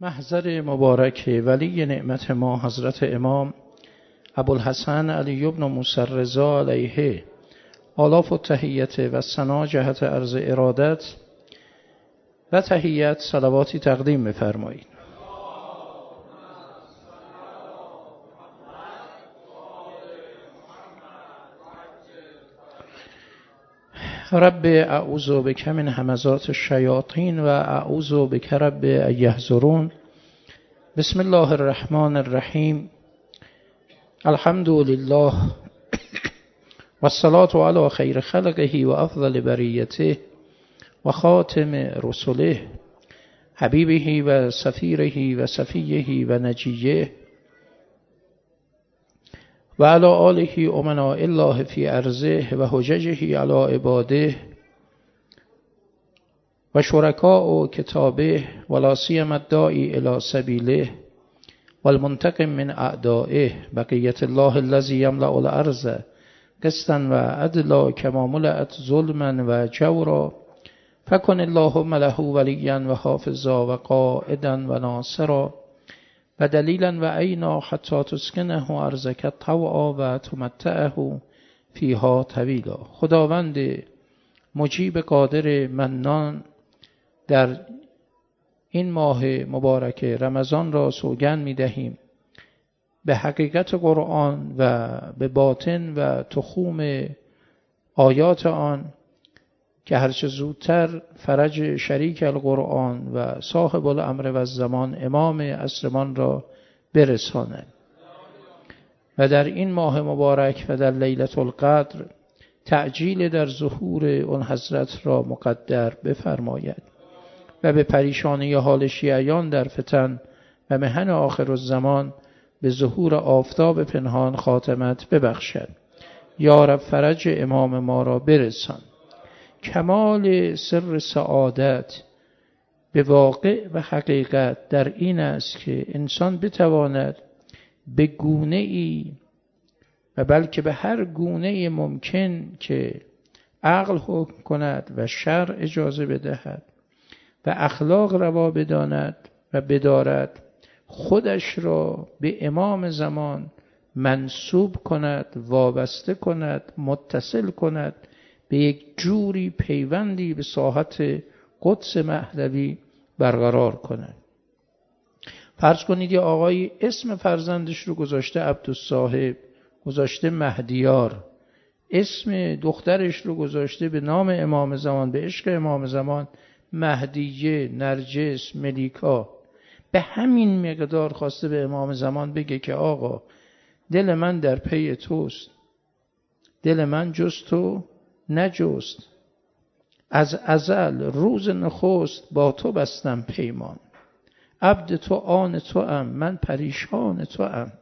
محضر مبارک ولی نعمت ما حضرت امام ابوالحسن علی بن موسی الرضا علیه آلاف التحیت و ثنا جهت عرض ارادت و تحیت صلواتی تقدیم بفرمایید. رب اعوذ بک من همزات الشیاطین و اعوذ بک رب ان یحضرون. بسم الله الرحمن الرحیم. الحمد لله و الصلاة علی خیر خلقه و افضل بریته و خاتم رسله حبیبه و سفیره و صفیه و نجیه و علی آله امناء الله فی ارضه و حججه علی عباده و شرکاء کتابه ولا سیما الداعی الی سبیله والمنتقم من اعدائه بقیت الله الذی یملأ الارض قسطا و عدلا کما ملأت ظلما و جورا فکن اللهم له ولیا و حافظا و قائدا و ناصرا و دلیلا و عینا حتی تسکنه ارضک طوعا و تمتعه فیها طویلا. خداوند مجیب قادر منان، در این ماه مبارک رمضان را سوگند می دهیم به حقیقت قرآن و به باطن و تخوم آیات آن که هرچه زودتر فرج شریک القرآن و صاحب الامر و الزمان امام عصرمان را برساند و در این ماه مبارک و در لیلة القدر تعجیل در ظهور اون حضرت را مقدر بفرماید و به پریشانی حال شیعیان در فتن و محن آخر الزمان به ظهور آفتاب پنهان خاتمت ببخشد. یا رب فرج امام ما را برسان. کمال سر سعادت به واقع و حقیقت در این است که انسان بتواند به گونه ای و بلکه به هر گونه ممکن که عقل حکم کند و شرع اجازه بدهد و اخلاق روا بداند و بدارد، خودش را به امام زمان منسوب کند، وابسته کند، متصل کند، به یک جوری پیوندی به ساحت قدس مهدوی برقرار کند. فرض کنید یه آقای اسم فرزندش رو گذاشته عبدالصاحب، گذاشته مهدیار، اسم دخترش رو گذاشته به نام امام زمان، به عشق امام زمان، مهدیه، نرجس، ملیکا. به همین مقدار خواسته به امام زمان بگه که آقا دل من در پی توست، دل من جز تو نجست، از ازل روز نخست با تو بستم پیمان، عبد تو آن تو ام، من پریشان تو ام.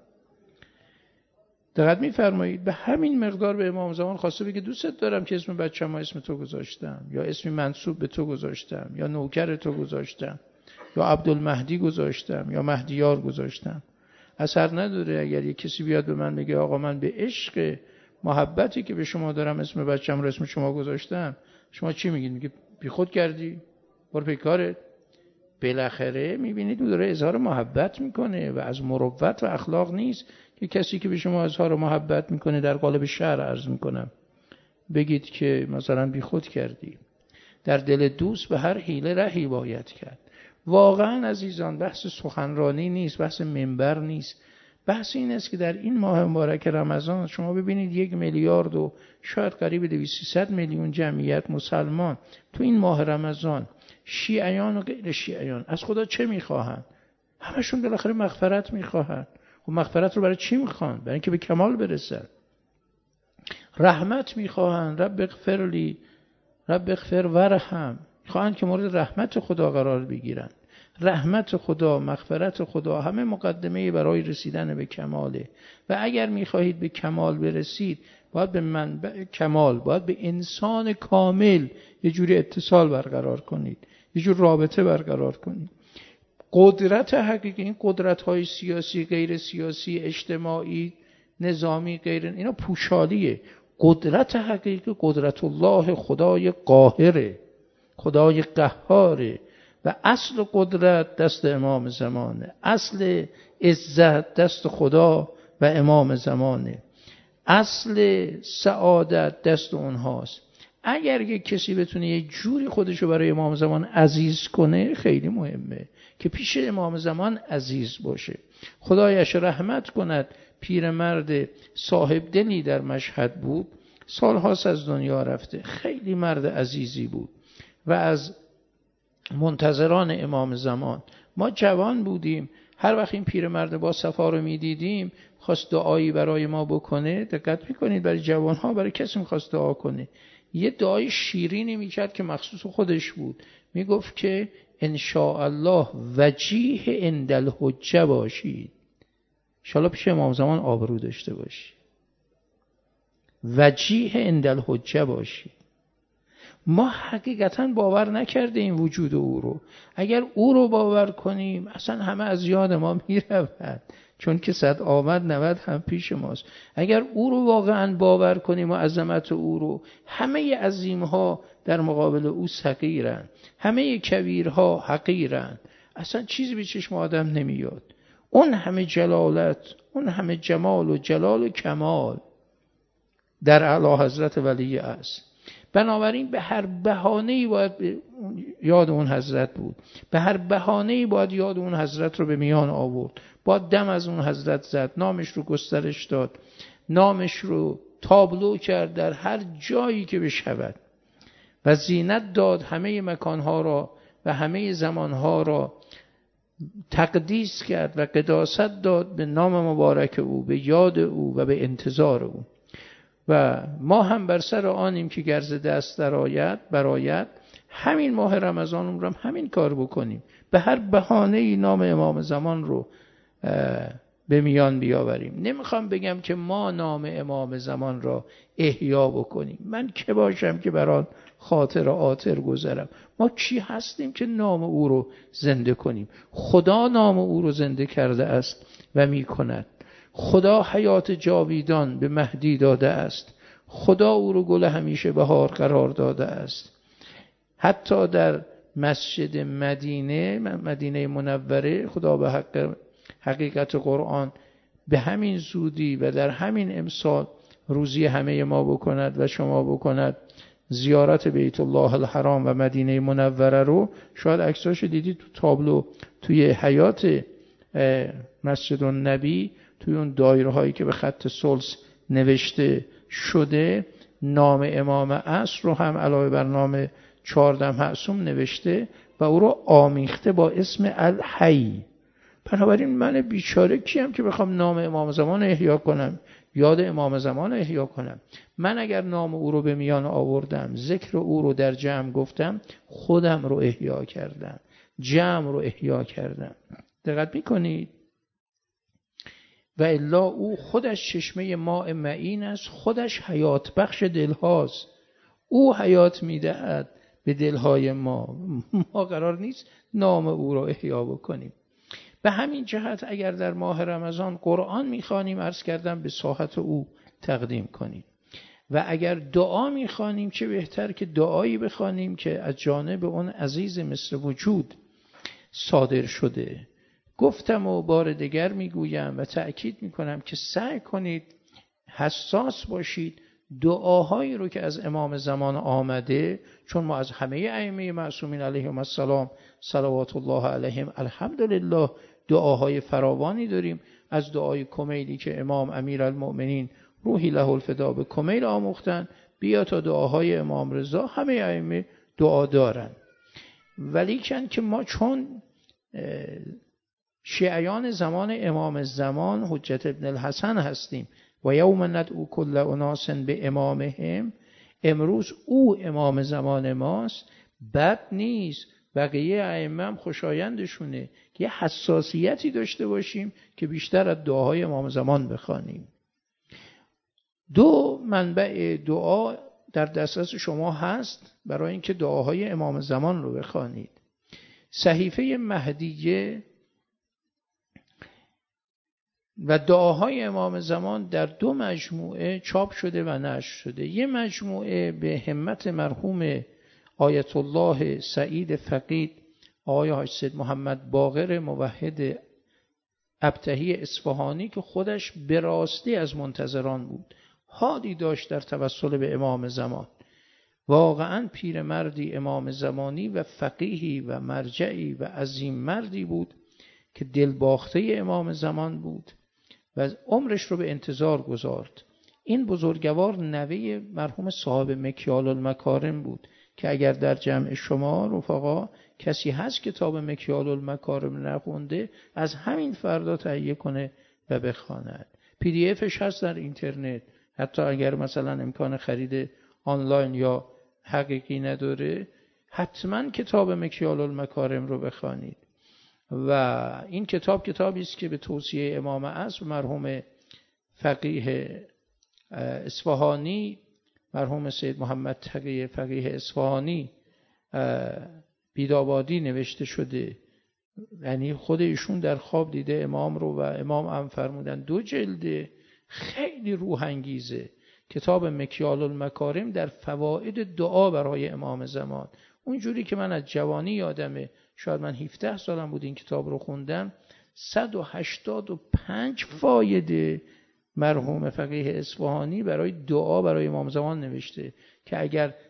دقت می‌فرمایید؟ به همین مقدار به امام زمان خواسته بگه دوستت دارم که اسم بچه‌م اسم تو گذاشتم، یا اسمی منسوب به تو گذاشتم، یا نوکر تو گذاشتم، یا عبدالمهدی گذاشتم، یا مهدیار گذاشتم. اثر نداره اگر یک کسی بیاد به من بگه آقا من به عشق محبتی که به شما دارم اسم بچه‌م رو اسم شما گذاشتم. شما چی میگید؟ میگه بی خود کردی، برو پی کارت. بالاخره میبینید اون داره اظهار محبت میکنه و از مروت و اخلاق نیست که کسی که به شما اظهار محبت میکنه در قالب شرع عرض میکنم بگید که مثلا بی خود کردی. در دل دوست به هر حیله رهی باید کرد. واقعا عزیزان بحث سخنرانی نیست، بحث منبر نیست. بحث این است که در این ماه مبارک رمضان شما ببینید 1 میلیارد و شاید قریب 200 میلیون جمعیت مسلمان تو این ماه رمضان، شیعیان و غیر شیعیان، از خدا چه میخواهند؟ همشون بالاخره مغفرت میخواهند. و مغفرت رو برای چی میخوان؟ برای اینکه به کمال برسن. رحمت میخواهند، رب اغفر لی، رب اغفر ورحم، میخواهند که مورد رحمت خدا قرار بگیرن. رحمت خدا، مغفرت خدا همه مقدمه برای رسیدن به کماله. و اگر میخواهید به کمال برسید باید به منبع کمال، باید به انسان کامل یه جوری اتصال برقرار کنید، یه جور رابطه برقرار کنید. قدرت حقیقی، این قدرت‌های سیاسی، غیر سیاسی، اجتماعی، نظامی، غیر، اینا پوشالیه. قدرت حقیقی قدرت الله، خدای قاهره، خدای قهاره. و اصل قدرت دست امام زمانه، اصل عزت دست خدا و امام زمانه، اصل سعادت دست اونهاست. اگر یک کسی بتونه یک جوری خودشو برای امام زمان عزیز کنه خیلی مهمه که پیش امام زمان عزیز باشه. خدایش رحمت کند، پیرمرد صاحب دلی در مشهد بود، سالهاست از دنیا رفته، خیلی مرد عزیزی بود و از منتظران امام زمان. ما جوان بودیم، هر وقت این پیرمرد با صفا رو میدیدیم خواست دعایی برای ما بکنه. دقت میکنید برای جوانها برای کسی میخواست دعا کنه یه دعای شیرینی میکرد که مخصوص خودش بود، میگفت که ان شاء الله وجیه عند الحجه باشید، انشاءالله پیش امام زمان آبرو داشته باشید، وجیه عند الحجه باشید. ما حقیقتا باور نکرده این وجود او رو. اگر او رو باور کنیم اصلا همه از یاد ما میرود، چون که 100 آمد 90 هم پیش ماست. اگر او رو واقعا باور کنیم و عظمت او رو، همه عظیمها در مقابل او صغیرن، همه کبیرها حقیرن، اصلا چیزی به چشم آدم نمیاد. اون همه جلالت، اون همه جمال و جلال و کمال در اعلی حضرت ولی است. بنابراین به هر بهانه‌ای باید یاد اون حضرت بود، به هر بهانه‌ای باید یاد اون حضرت رو به میان آورد، باید دم از اون حضرت زد، نامش رو گسترش داد، نامش رو تابلو کرد در هر جایی که بشود و زینت داد، همه مکانها را و همه زمانها را تقدیس کرد و قداست داد به نام مبارک او، به یاد او و به انتظار او. و ما هم بر سر آنیم که گرز دست برآید همین ماه رمضان رو همین کار بکنیم، به هر بهانه‌ای نام امام زمان رو به میان بیاوریم. نمیخوام بگم که ما نام امام زمان را احیا بکنیم، من که باشم که بران خاطر آتر گذرم. ما کی هستیم که نام او رو زنده کنیم؟ خدا نام او رو زنده کرده است و میکند. خدا حیات جاویدان به مهدی داده است، خدا او رو گل همیشه بهار قرار داده است. حتی در مسجد مدینه منوره خدا به حقیقت قرآن به همین زودی و در همین امسال روزی همه ما بکند و شما بکند. زیارت بیت الله الحرام و مدینه منوره رو شاید عکساشو دیدید تو تابلو توی حیات مسجد النبی، توی اون دایره هایی که به خط سلس نوشته شده نام امام عصر رو هم علاوه بر نام 14 معصوم نوشته و او رو آمیخته با اسم الحی. بنابراین من بیچاره کیم که بخوام نام امام زمان احیا کنم، یاد امام زمان احیا کنم؟ من اگر نام او رو به میان آوردم، ذکر او رو در جمع گفتم، خودم رو احیا کردم، جمع رو احیا کردم. دقت میکنید؟ و الا او خودش چشمه ماء معین است، خودش حیات بخش دلهاست، او حیات میدهد به دلهای ما. ما قرار نیست نام او رو احیا بکنیم. به همین جهت اگر در ماه رمضان قرآن میخوانیم، عرض کردم به ساحت او تقدیم کنیم، و اگر دعا میخوانیم چه بهتر که دعایی بخوانیم که از جانب اون عزیز مثل وجود صادر شده. گفتم و بار دیگر میگویم و تأکید میکنم که سعی کنید حساس باشید دعاهایی رو که از امام زمان آمده، چون ما از همه ائمه معصومین علیهم السلام صلوات الله علیهم الحمدلله دعاهای فراوانی داریم. از دعای کمیلی که امام امیرالمؤمنین روحی له الفدا به کمیل آموختن، بیا تا دعاهای امام رضا، همه ائمه دعا دارن. ولیکن که ما چون شیعیان زمان امام زمان حجت ابن الحسن هستیم و یوم ندعو کل اناس به امامهم، امروز او امام زمان ماست، بد نیست، بقیه ائمه هم خوشایندشونه که یه حساسیتی داشته باشیم که بیشتر از دعاهای امام زمان بخوانیم. 2 منبع دعا در دسترس شما هست برای اینکه دعاهای امام زمان رو بخوانید. صحیفه مهدیه و دعاهای امام زمان در 2 مجموعه چاپ شده و نشر شده. یه مجموعه به همت مرحوم آیت الله سعید فقید آقای حاج سید محمد باقر موحد ابتهی اصفهانی که خودش به راستی از منتظران بود، حالی داشت در توسل به امام زمان. واقعا پیرمردی امام زمانی و فقیهی و مرجعی و عظیم مردی بود که دلباخته امام زمان بود و عمرش رو به انتظار گذارد. این بزرگوار نوه مرحوم صاحب مکیال المکارم بود که اگر در جمع شما رفقا کسی هست کتاب مکیال المکارم نخونده، از همین فردا تهیه کنه و بخواند. پی دی افش هست در اینترنت، حتی اگر مثلا امکان خرید آنلاین یا حقیقی نداره، حتما کتاب مکیال المکارم رو بخوانید. و این کتاب کتابی است که به توصیه امام عصر مرحوم فقیه اصفهانی، مرحوم سید محمد تقی فقیه اصفهانی بیدابادی نوشته شده. یعنی خود ایشون در خواب دیده امام رو و امام هم فرمودن 2 جلده، خیلی روح انگیزه. کتاب مکیال المکارم در فواید دعا برای امام زمان. اونجوری که من از جوانی یادمه، شاید من 17 سالم بود این کتاب رو خوندم، 185 فایده مرحوم فقیه اصفهانی برای دعا برای امام زمان نوشته که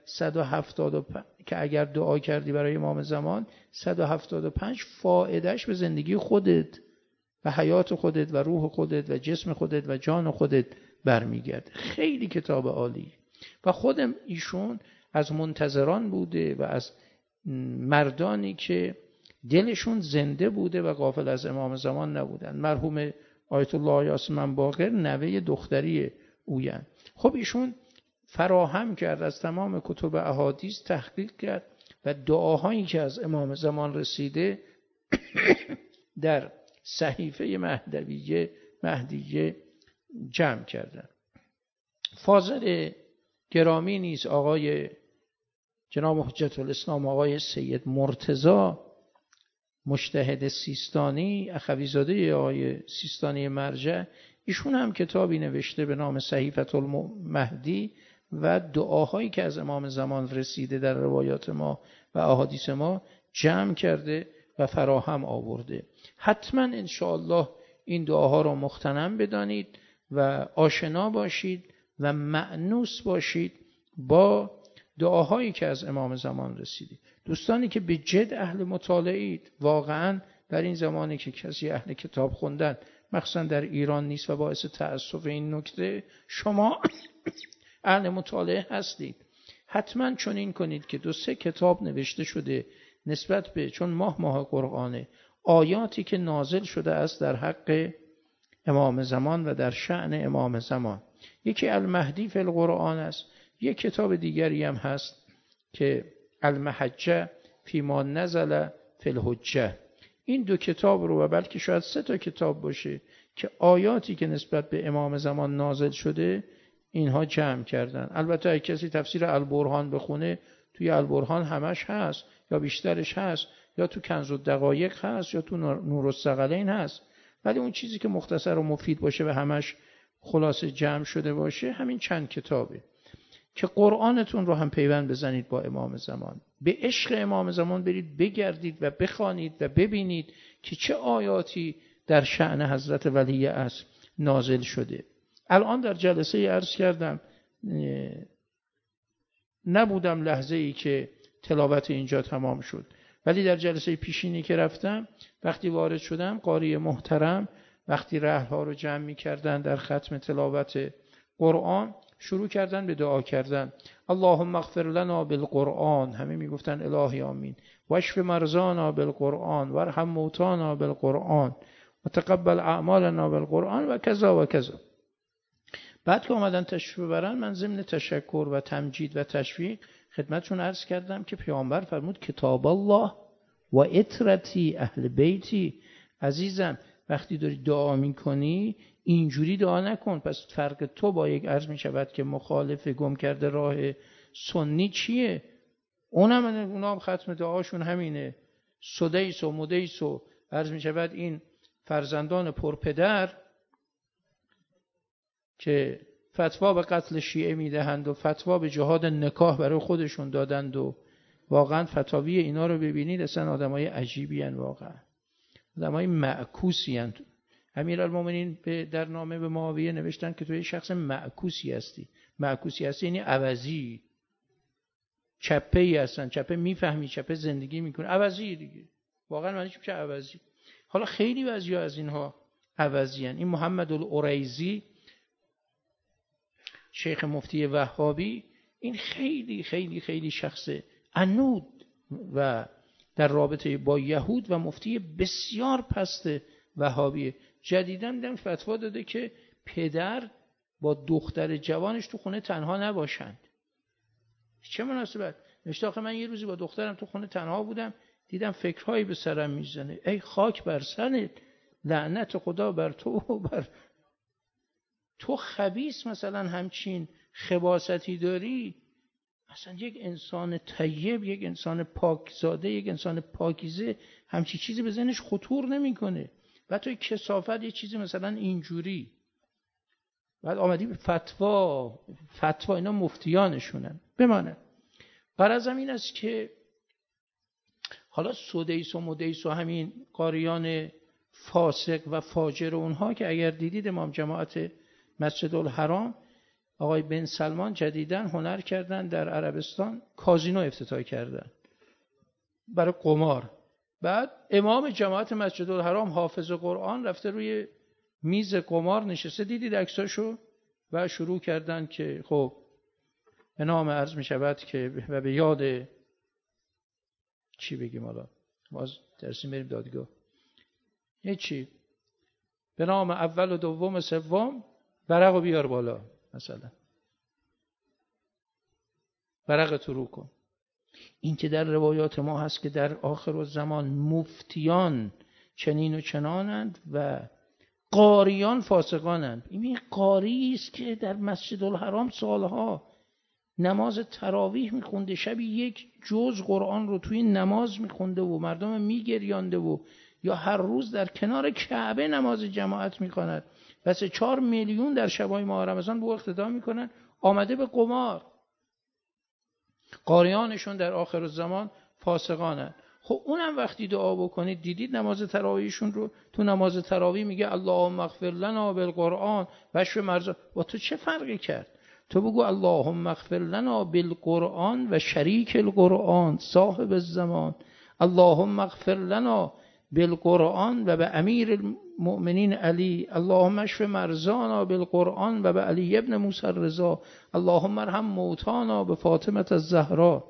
اگر دعا کردی برای امام زمان 175 فایدهش به زندگی خودت و حیات خودت و روح خودت و جسم خودت و جان خودت برمیگرده. خیلی کتاب عالی. و خودم ایشون از منتظران بوده و از مردانی که دلشون زنده بوده و غافل از امام زمان نبودن. مرحوم آیت الله یاسمن باقر نوه دختری اوین. خب ایشون فراهم کرد، از تمام کتب احادیث تحقیق کرد و دعاهایی که از امام زمان رسیده در صحیفه مهدیه جمع کردن. فاضل گرامی نیز آقای جناب حجت الاسلام آقای سید مرتضی مجتهد سیستانی، اخویزاده آقای سیستانی مرجع، ایشون هم کتابی نوشته به نام صحیفه المهدی و دعاهایی که از امام زمان رسیده در روایات ما و احادیث ما جمع کرده و فراهم آورده. حتما انشاءالله این دعاها رو مغتنم بدانید و آشنا باشید و مأنوس باشید با دعاهایی که از امام زمان رسیده. دوستانی که به جد اهل مطالعید، واقعا در این زمانی که کسی اهل کتاب خوندن مخصوصا در ایران نیست و باعث تأسف این نکته، شما اهل مطالعه هستید، حتما چنین کنید که 2-3 کتاب نوشته شده نسبت به، چون ماه قرآنه، آیاتی که نازل شده است در حق امام زمان و در شأن امام زمان. یکی المهدی فی القرآن است، یک کتاب دیگری هم هست که المحجه فی ما نزل فی الحجه. این 2 کتاب رو و بلکه شاید 3 تا کتاب باشه که آیاتی که نسبت به امام زمان نازل شده اینها جمع کردن. البته اگه کسی تفسیر البرهان بخونه، توی البرهان همش هست یا بیشترش هست، یا تو کنز الدقایق هست یا تو نورالثقلین هست، ولی اون چیزی که مختصر و مفید باشه و همش خلاصه جمع شده باشه همین چند کتابه. که قرآنتون رو هم پیوند بزنید با امام زمان، به عشق امام زمان برید بگردید و بخوانید و ببینید که چه آیاتی در شأن حضرت ولی عصر نازل شده. الان در جلسه عرض کردم، نبودم لحظه ای که تلاوت اینجا تمام شد، ولی در جلسه پیشینی که رفتم وقتی وارد شدم، قاری محترم وقتی رحل‌ها رو جمع می‌کردن در ختم تلاوت قرآن شروع کردن به دعا کردن. اللهم اغفر لنا بالقرآن، همه میگفتن الهی آمین، واشف مرضانا بالقرآن وارحم موتانا بالقرآن وتقبل اعمالنا بالقرآن و کذا و کذا. بعد که اومدن تشریف ببرن، من ضمن تشکر و تمجید و تشویق خدمتشون عرض کردم که پیامبر فرمود کتاب الله و اطرتی اهل بیتی. عزیزم وقتی داری دعا میکنی اینجوری دعا نکن. پس فرق تو با یک، عرض می شود که مخالف گم کرده راه سنی چیه؟ اونا هم ختم دعاشون همینه، سدیس و مدیس و عرض می شود این فرزندان پرپدر که فتوا به قتل شیعه میدهند و فتوا به جهاد نکاح برای خودشون دادند و واقعا فتاوی اینا رو ببینید اصلا آدمای عجیبی ان، واقعا آدمای معکوسی ان. امیرالمومنین در نامه به معاویه نوشتن که تو یه شخص معکوسی هستی. معکوسی هستی یعنی عوضی، چپه ای هستن، چپه میفهمی، چپه زندگی میکنه، عوضی دیگه. واقعا معنیش میشه عوضی. حالا خیلی بعضیا از اینها عوضی ان. این محمد العریضی شیخ مفتی وهابی، این خیلی خیلی خیلی شخص عنود و در رابطه با یهود و مفتی بسیار پست وهابیه. جدیداً دیدم فتوا داده که پدر با دختر جوانش تو خونه تنها نباشند. چه مناسبت؟ نوشته آخه من یه روزی با دخترم تو خونه تنها بودم، دیدم فکرهایی به سرم میزنه. ای خاک بر سرت، لعنت خدا بر تو و بر تو. خبیث مثلا همچین خباثتی داری؟ اصلا یک انسان طیب، یک انسان پاکزاده، یک انسان پاکیزه همچی چیزی به ذهنش خطور نمیکنه. و توی کثافت یه چیزی مثلا اینجوری، بعد آمدی به فتوا اینا مفتیانشونن بمانه. غرض این است که حالا سدیس و مدیس و همین قاریان فاسق و فاجر اونها که اگر دیدید امام جماعت مسجد الحرام آقای بن سلمان جدیداً هنر کردن در عربستان، کازینو افتتاح کردن برای قمار. بعد امام جماعت مسجد الحرام حافظ قرآن رفته روی میز قمار نشسته، دیدید عکساشو؟ و شروع کردن که خب به نام عرض می شود که و به یاد چی بگیم، حالا باز درسیم بریم دادگاه، چی به نام اول و دوم و سوم ورقو بیار بالا، مثلا ورق تو رو کن. این که در روایات ما هست که در آخر الزمان مفتیان چنین و چنانند و قاریان فاسقانند. این قاری است که در مسجد الحرام سالها نماز تراویح میخونده، شبی یک جزء قرآن رو توی نماز میخونده و مردم میگریانده و یا هر روز در کنار کعبه نماز جماعت میخواند و 3-4 میلیون در شبای ماه رمضان به اقتدا میکنن، آمده به قمار. قاریانشون در آخر الزمان فاسقانند. خب اونم وقتی دعا بکنید، دیدید نماز تراویحشون رو؟ تو نماز تراویح میگه اللهم اغفر لنا بالقرآن و اشف مرضا. و تو چه فرقی کرد؟ تو بگو اللهم اغفر لنا بالقرآن و شریک القرآن صاحب الزمان، اللهم اغفر لنا بالقرآن و به امیر المؤمنین علی، اللهم اشف مرضانا بالقرآن و به علی ابن موسی الرضا، اللهم ارحم موتانا به فاطمه الزهرا.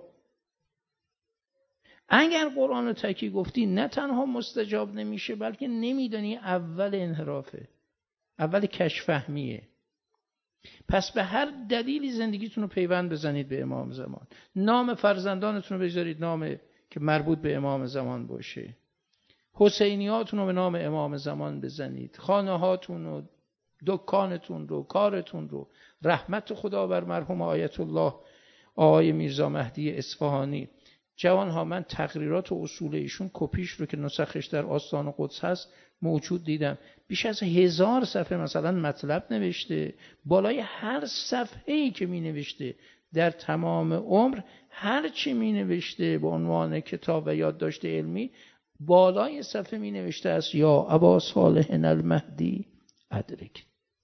اگر قرآن رو تکی گفتی نه تنها مستجاب نمیشه، بلکه نمیدانی اول انحرافه، اول کشفهمیه. پس به هر دلیلی زندگیتون رو پیوند بزنید به امام زمان. نام فرزندانتون رو بذارید نام که مربوط به امام زمان باشه. حسینیاتون رو به نام امام زمان بزنید. خانه هاتون و دکانتون رو، کارتون رو. رحمت خدا بر مرحوم آیت الله آقای میرزا مهدی اصفهانی. جوان ها، من تقریرات و اصول ایشون کپیش رو که نسخش در آستان قدس هست موجود دیدم. بیش از 1000 صفحه مثلا مطلب نوشته. بالای هر صفحه‌ای که می نوشته در تمام عمر، هر چی می نوشته به عنوان کتاب و یادداشت علمی، بالای صفحه می نوشته است یا ابا صالح المهدی ادرک.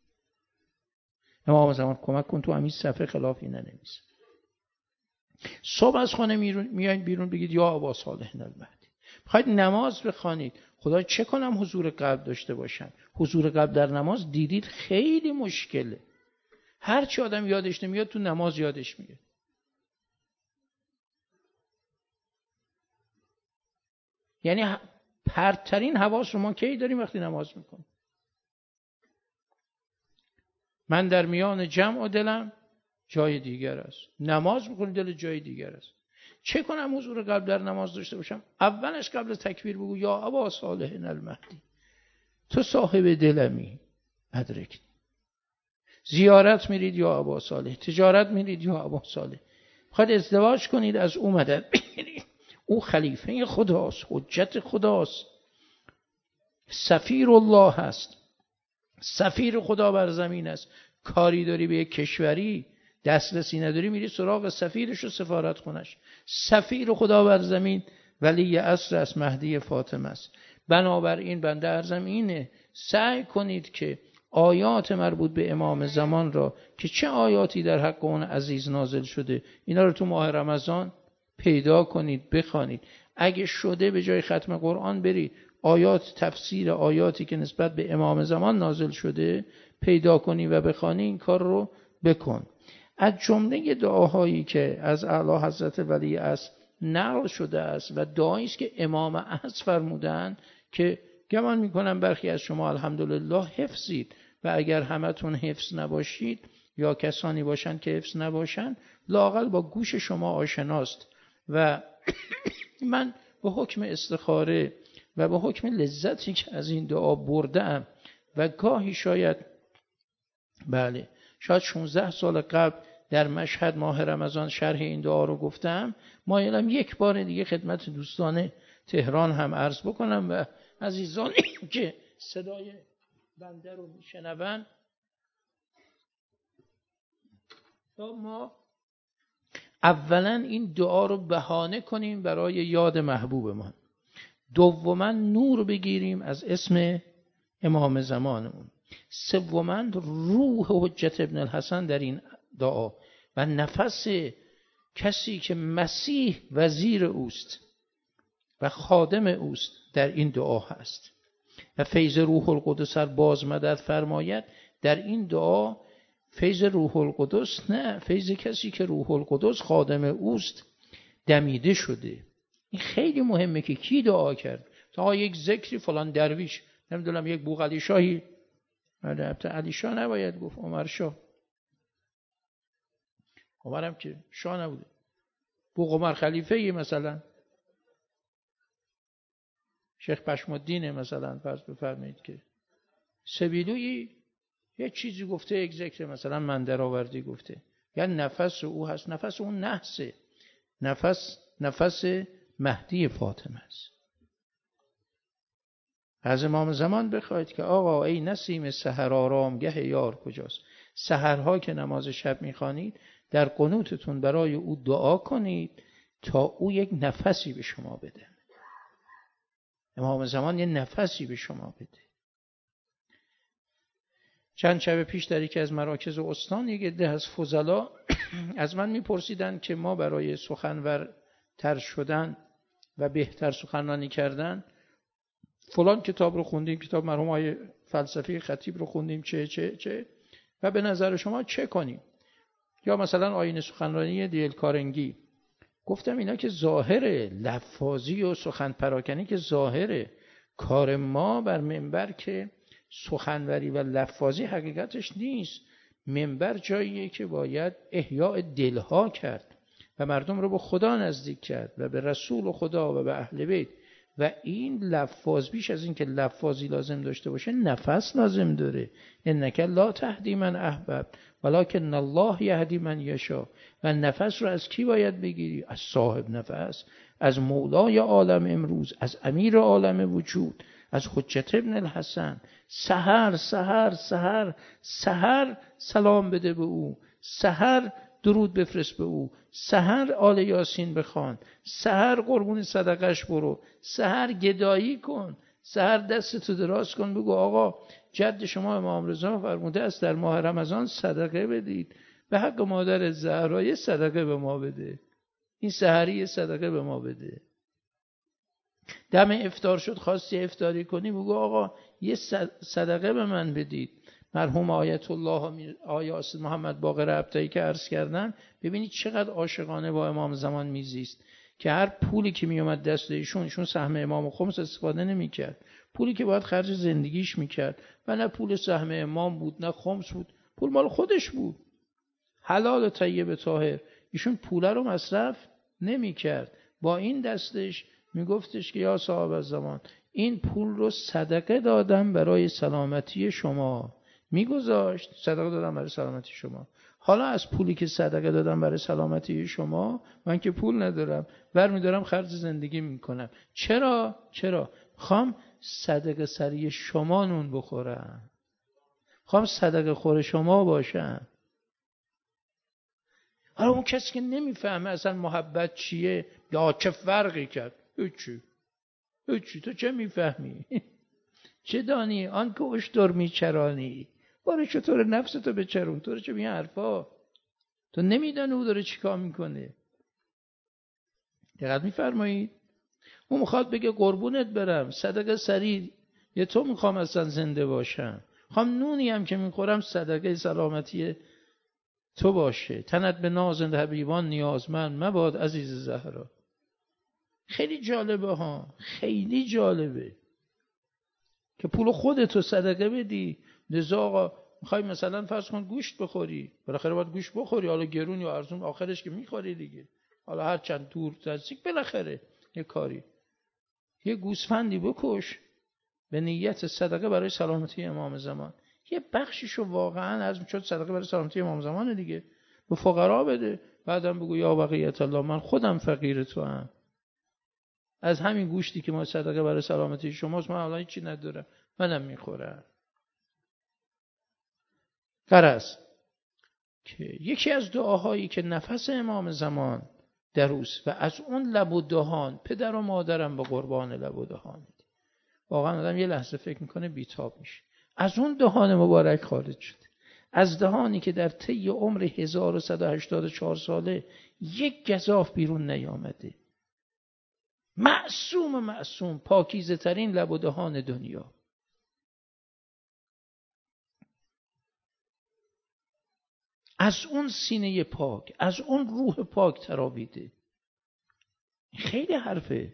امام زمان کمک کن تو همین صفحه خلافی ننویس. صبح از خانه میایین بیرون بگید یا ابا صالح المهدی. بخواید نماز بخوانید، خدا چه کنم حضور قلب داشته باشم. حضور قلب در نماز دیدید خیلی مشکله. هر چی آدم یادش نمیاد تو نماز یادش میاد. یعنی پرترین حواس رو ما کی داریم؟ وقتی نماز میکنیم. من در میان جمع و دلم جای دیگر است. نماز میکنیم دل جای دیگر است. چه کنم حضور قلب در نماز داشته باشم؟ اولش قبل تکبیر بگو یا ابا صالح المهدی، تو صاحب دلمی ادرک. زیارت میرید یا ابا صالح، تجارت میرید یا ابا صالح، خواهد ازدواج کنید از او مدد بگیرید. او خلیفه خداست، حجت خداست، سفیر الله هست، سفیر خدا بر زمین است. کاری داری به یک کشوری، دسترسی نداری میری سراغ سفیرش و سفارت خونش. سفیر خدا بر زمین ولی عصر است، مهدی فاطمه است. بنابراین بنده عرضم اینه سعی کنید که آیات مربوط به امام زمان را که چه آیاتی در حق اون عزیز نازل شده اینا رو تو ماه رمضان پیدا کنید بخوانید. اگه شده به جای ختم قرآن برید آیات تفسیر آیاتی که نسبت به امام زمان نازل شده پیدا کنی و بخوانی، این کار رو بکن. از جمله دعاهایی که از اعلی حضرت ولی عصر نقل شده است و دعایی است که امام عصر فرمودن که گمان میکنم برخی از شما الحمدلله حفظید و اگر همتون حفظ نباشید یا کسانی باشند که حفظ نباشند لااقل با گوش شما آشناست و من به حکم استخاره و به حکم لذتی که از این دعا بردم و گاهی شاید 16 سال قبل در مشهد ماه رمضان شرح این دعا رو گفتم، مایلم یک بار دیگه خدمت دوستان تهران هم عرض بکنم و عزیزانی که صدای بنده رو میشنون تا ما اولا این دعا رو بهانه کنیم برای یاد محبوبمان، دوما نور بگیریم از اسم امام زمانمون، سوما روح حجت ابن الحسن در این دعا و نفس کسی که مسیح وزیر اوست و خادم اوست در این دعا هست و فیض روح القدس باز مدد فرماید. در این دعا فیض روح القدس نه، فیض کسی که روح القدس خادم اوست دمیده شده. این خیلی مهمه که کی دعا کرد. تا یک ذکری فلان درویش، نمیدونم یک بوقلی شاهی، البته علی شاه نباید گفت، عمر شاه، عمرم که شاه نبوده، بوق عمر خلیفه مثلا شیخ پشمالدین مثلا فرض بفرمایید که سبیلوی یک چیزی گفته، یک ذکر مثلا من درآوردی گفته، یا نفس او هست، نفس اون نحسه، نفس مهدی فاطمه است. از امام زمان بخواید که آقا ای نسیم سحر آرامگه یار کجاست. سحرها که نماز شب میخوانید در قنوتتون برای او دعا کنید تا او یک نفسی به شما بده. امام زمان یک نفسی به شما بده. چند شب پیش در یکی از مراکز استان یک عده از فضلا از من میپرسیدن که ما برای سخنورتر شدن و بهتر سخنرانی کردن فلان کتاب رو خوندیم، کتاب مرحوم آقای فلسفی خطیب رو خوندیم، چه و به نظر شما چه کنیم؟ یا مثلا آیین سخنرانی دیل کارنگی. گفتم اینا که ظاهره، لفاظی و سخن پراکنی که ظاهره. کار ما بر منبر که سخنوری و لفاظی حقیقتش نیست. منبر جاییه که باید احیاء دلها کرد و مردم رو به خدا نزدیک کرد و به رسول خدا و به اهل بیت. و این لفاظ بیش از این که لفاظی لازم داشته باشه نفس لازم داره. انک لا تهدی من احببت ولکن الله یهدی من یشاء. و نفس رو از کی باید بگیری؟ از صاحب نفس، از مولای عالم امروز، از امیر عالم وجود، از حجت ابن الحسن. سحر سحر سحر سحر سلام بده به او، سحر درود بفرست به او، سحر آل یاسین بخوان، سحر قربون صدقش برو، سحر گدایی کن، سحر دستتو دراز کن بگو آقا جد شما امام رضا فرموده است در ماه رمضان صدقه بدید، به حق مادر زهرا صدقه به ما بده، این سحری صدقه به ما بده. دم افطار شد خواستی افطاری کنی بگو آقا یه صدقه به من بدید. مرحوم آیت الله آیات محمد باقر ابطحی که عرض کردن، ببینید چقدر عاشقانه با امام زمان میزیست که هر پولی که میومد دست ایشون سهم امام و خمس استفاده نمیکرد، پولی که باید خرج زندگیش میکرد و نه پول سهم امام بود نه خمس بود، پول مال خودش بود حلال طیب طاهر. ایشون پول رو مصرف نمیکرد، با این دستش میگفتش که یا صاحب الزمان این پول رو صدقه دادم برای سلامتی شما، میگذاشت صدقه دادم برای سلامتی شما. حالا از پولی که صدقه دادم برای سلامتی شما من که پول ندارم برمیدارم خرج زندگی میکنم. چرا؟ خوام صدقه سری شما نون بخورم، خوام صدقه خور شما باشم. حالا اون کسی که نمیفهمه اصلا محبت چیه، یا چه فرقی کرد، هیچی تو چه میفهمی؟ چه دانی؟ آن که اشتر میچرانی، باره چطور نفستو بچرون، تو رو چه میگه حرفا؟ تو نمیدانی او داره چیکار میکنه. دقت میفرمایید؟ اون میخواد بگه قربونت برم، صدقه سریع یه تو میخوام اصلا زنده باشم، میخوام نونی هم که میخورم صدقه سلامتی تو باشه. تنت به نازند حبیبان نیازمند مباد عزیز زهرا. خیلی جالبه ها، خیلی جالبه که پول خودتو صدقه بدی. لذا آقا میخوای مثلا فرض کن گوشت بخوری، بالاخره باید گوشت بخوری، حالا گرون یا ارزون آخرش که میخوری دیگه، حالا هر چند دور نزدیک بالاخره یه کاری، یه گوسفندی بکش به نیت صدقه برای سلامتی امام زمان. یه بخشیشو واقعا از میشد صدقه برای سلامتی امام زمان دیگه، به فقرا بده، بعدم بگو یا بقیت الله من خودم فقیر تو هم، از همین گوشتی که ما صدقه برای سلامتی شماست من الان هیچی ندارم، منم میخورم. غرض که یکی از دعاهایی که نفس امام زمان دروس و از اون لب و دهان، پدر و مادرم به قربان لب و دهان، واقعا آدم یه لحظه فکر میکنه بیتاب میشه. از اون دهان مبارک خارج شد، از دهانی که در طی عمر 1184 ساله یک گزاف بیرون نیامده، معصوم پاکیزه ترین لب و دهان دنیا. از اون سینه پاک، از اون روح پاک تراویده. خیلی حرفه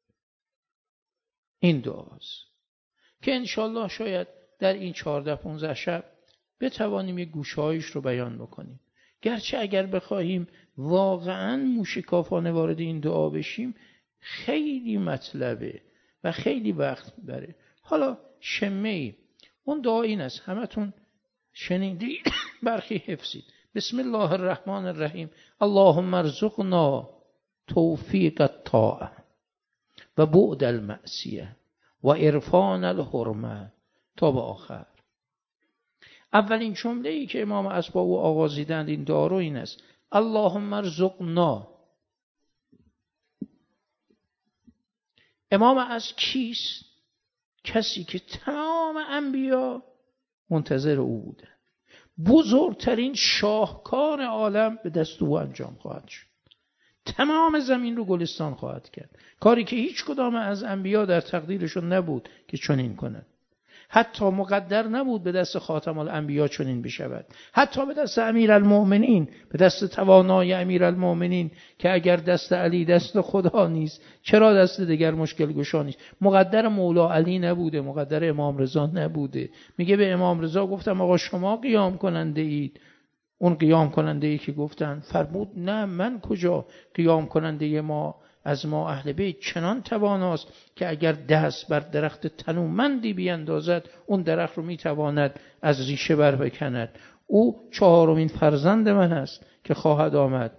این دعاست که انشالله شاید در این 14-15 شب بتوانیم یک گوشهایش رو بیان بکنیم. گرچه اگر بخواهیم واقعا موشکافانه وارد این دعا بشیم خیلی مطلبه و خیلی وقت بره. حالا شمه‌ای اون دعا این است، همتون شنیدید برخی حفظید. بسم الله الرحمن الرحیم. اللهم ارزقنا توفیق الطاعه و بعد المعصیه و عرفان الحرمه تا به آخر. اولین جمله‌ای که امام اسباب آغازیدند این دعا رو این است: اللهم ارزقنا. امام از کیست؟ کسی که تمام انبیا منتظر او بوده. بزرگترین شاهکار عالم به دست او انجام خواهد شد. تمام زمین رو گلستان خواهد کرد، کاری که هیچ کدام از انبیا در تقدیرشون نبود که چنین کنند. حتی مقدر نبود به دست خاتم الانبیا چنین بشود، حتی به دست امیرالمؤمنین، به دست توانای امیرالمؤمنین که اگر دست علی دست خدا نیست چرا دست دیگر مشکل گشا نیست. مقدر مولا علی نبوده، مقدر امام رضا نبوده. میگه به امام رضا گفتم آقا شما قیام کننده اید. اون قیام کننده ای که گفتن فرمود نه من کجا، قیام کننده ما از ما اهل بیت چنان تواناست که اگر دست بر درخت تنومندی بیندازد اون درخت رو میتواند از ریشه بر بکند. او 4مین فرزند من است که خواهد آمد.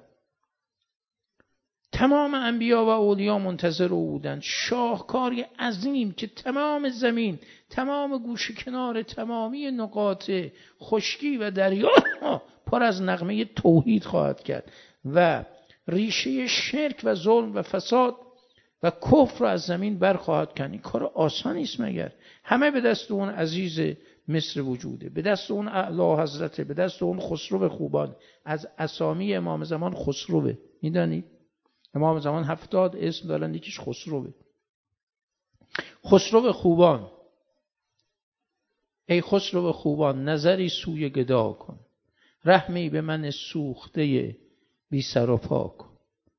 تمام انبیا و اولیا منتظر او بودند. شاهکاری عظیم که تمام زمین، تمام گوشه کنار، تمامی نقاط خشکی و دریا پر از نغمه توحید خواهد کرد و ریشه شرک و ظلم و فساد و کفر از زمین برخواهد کنی. کار آسانی است مگر؟ همه به دست اون عزیز مصر وجوده، به دست اون اعلی حضرته، به دست اون خسرو خوبان. از اسامی امام زمان خسروه، میدانید امام زمان 70 اسم دارن، یکیش خسروه. خسرو خوبان. ای خسرو خوبان نظری سوی گدا کن، رحمی به من سوخته بی سر و پا کن.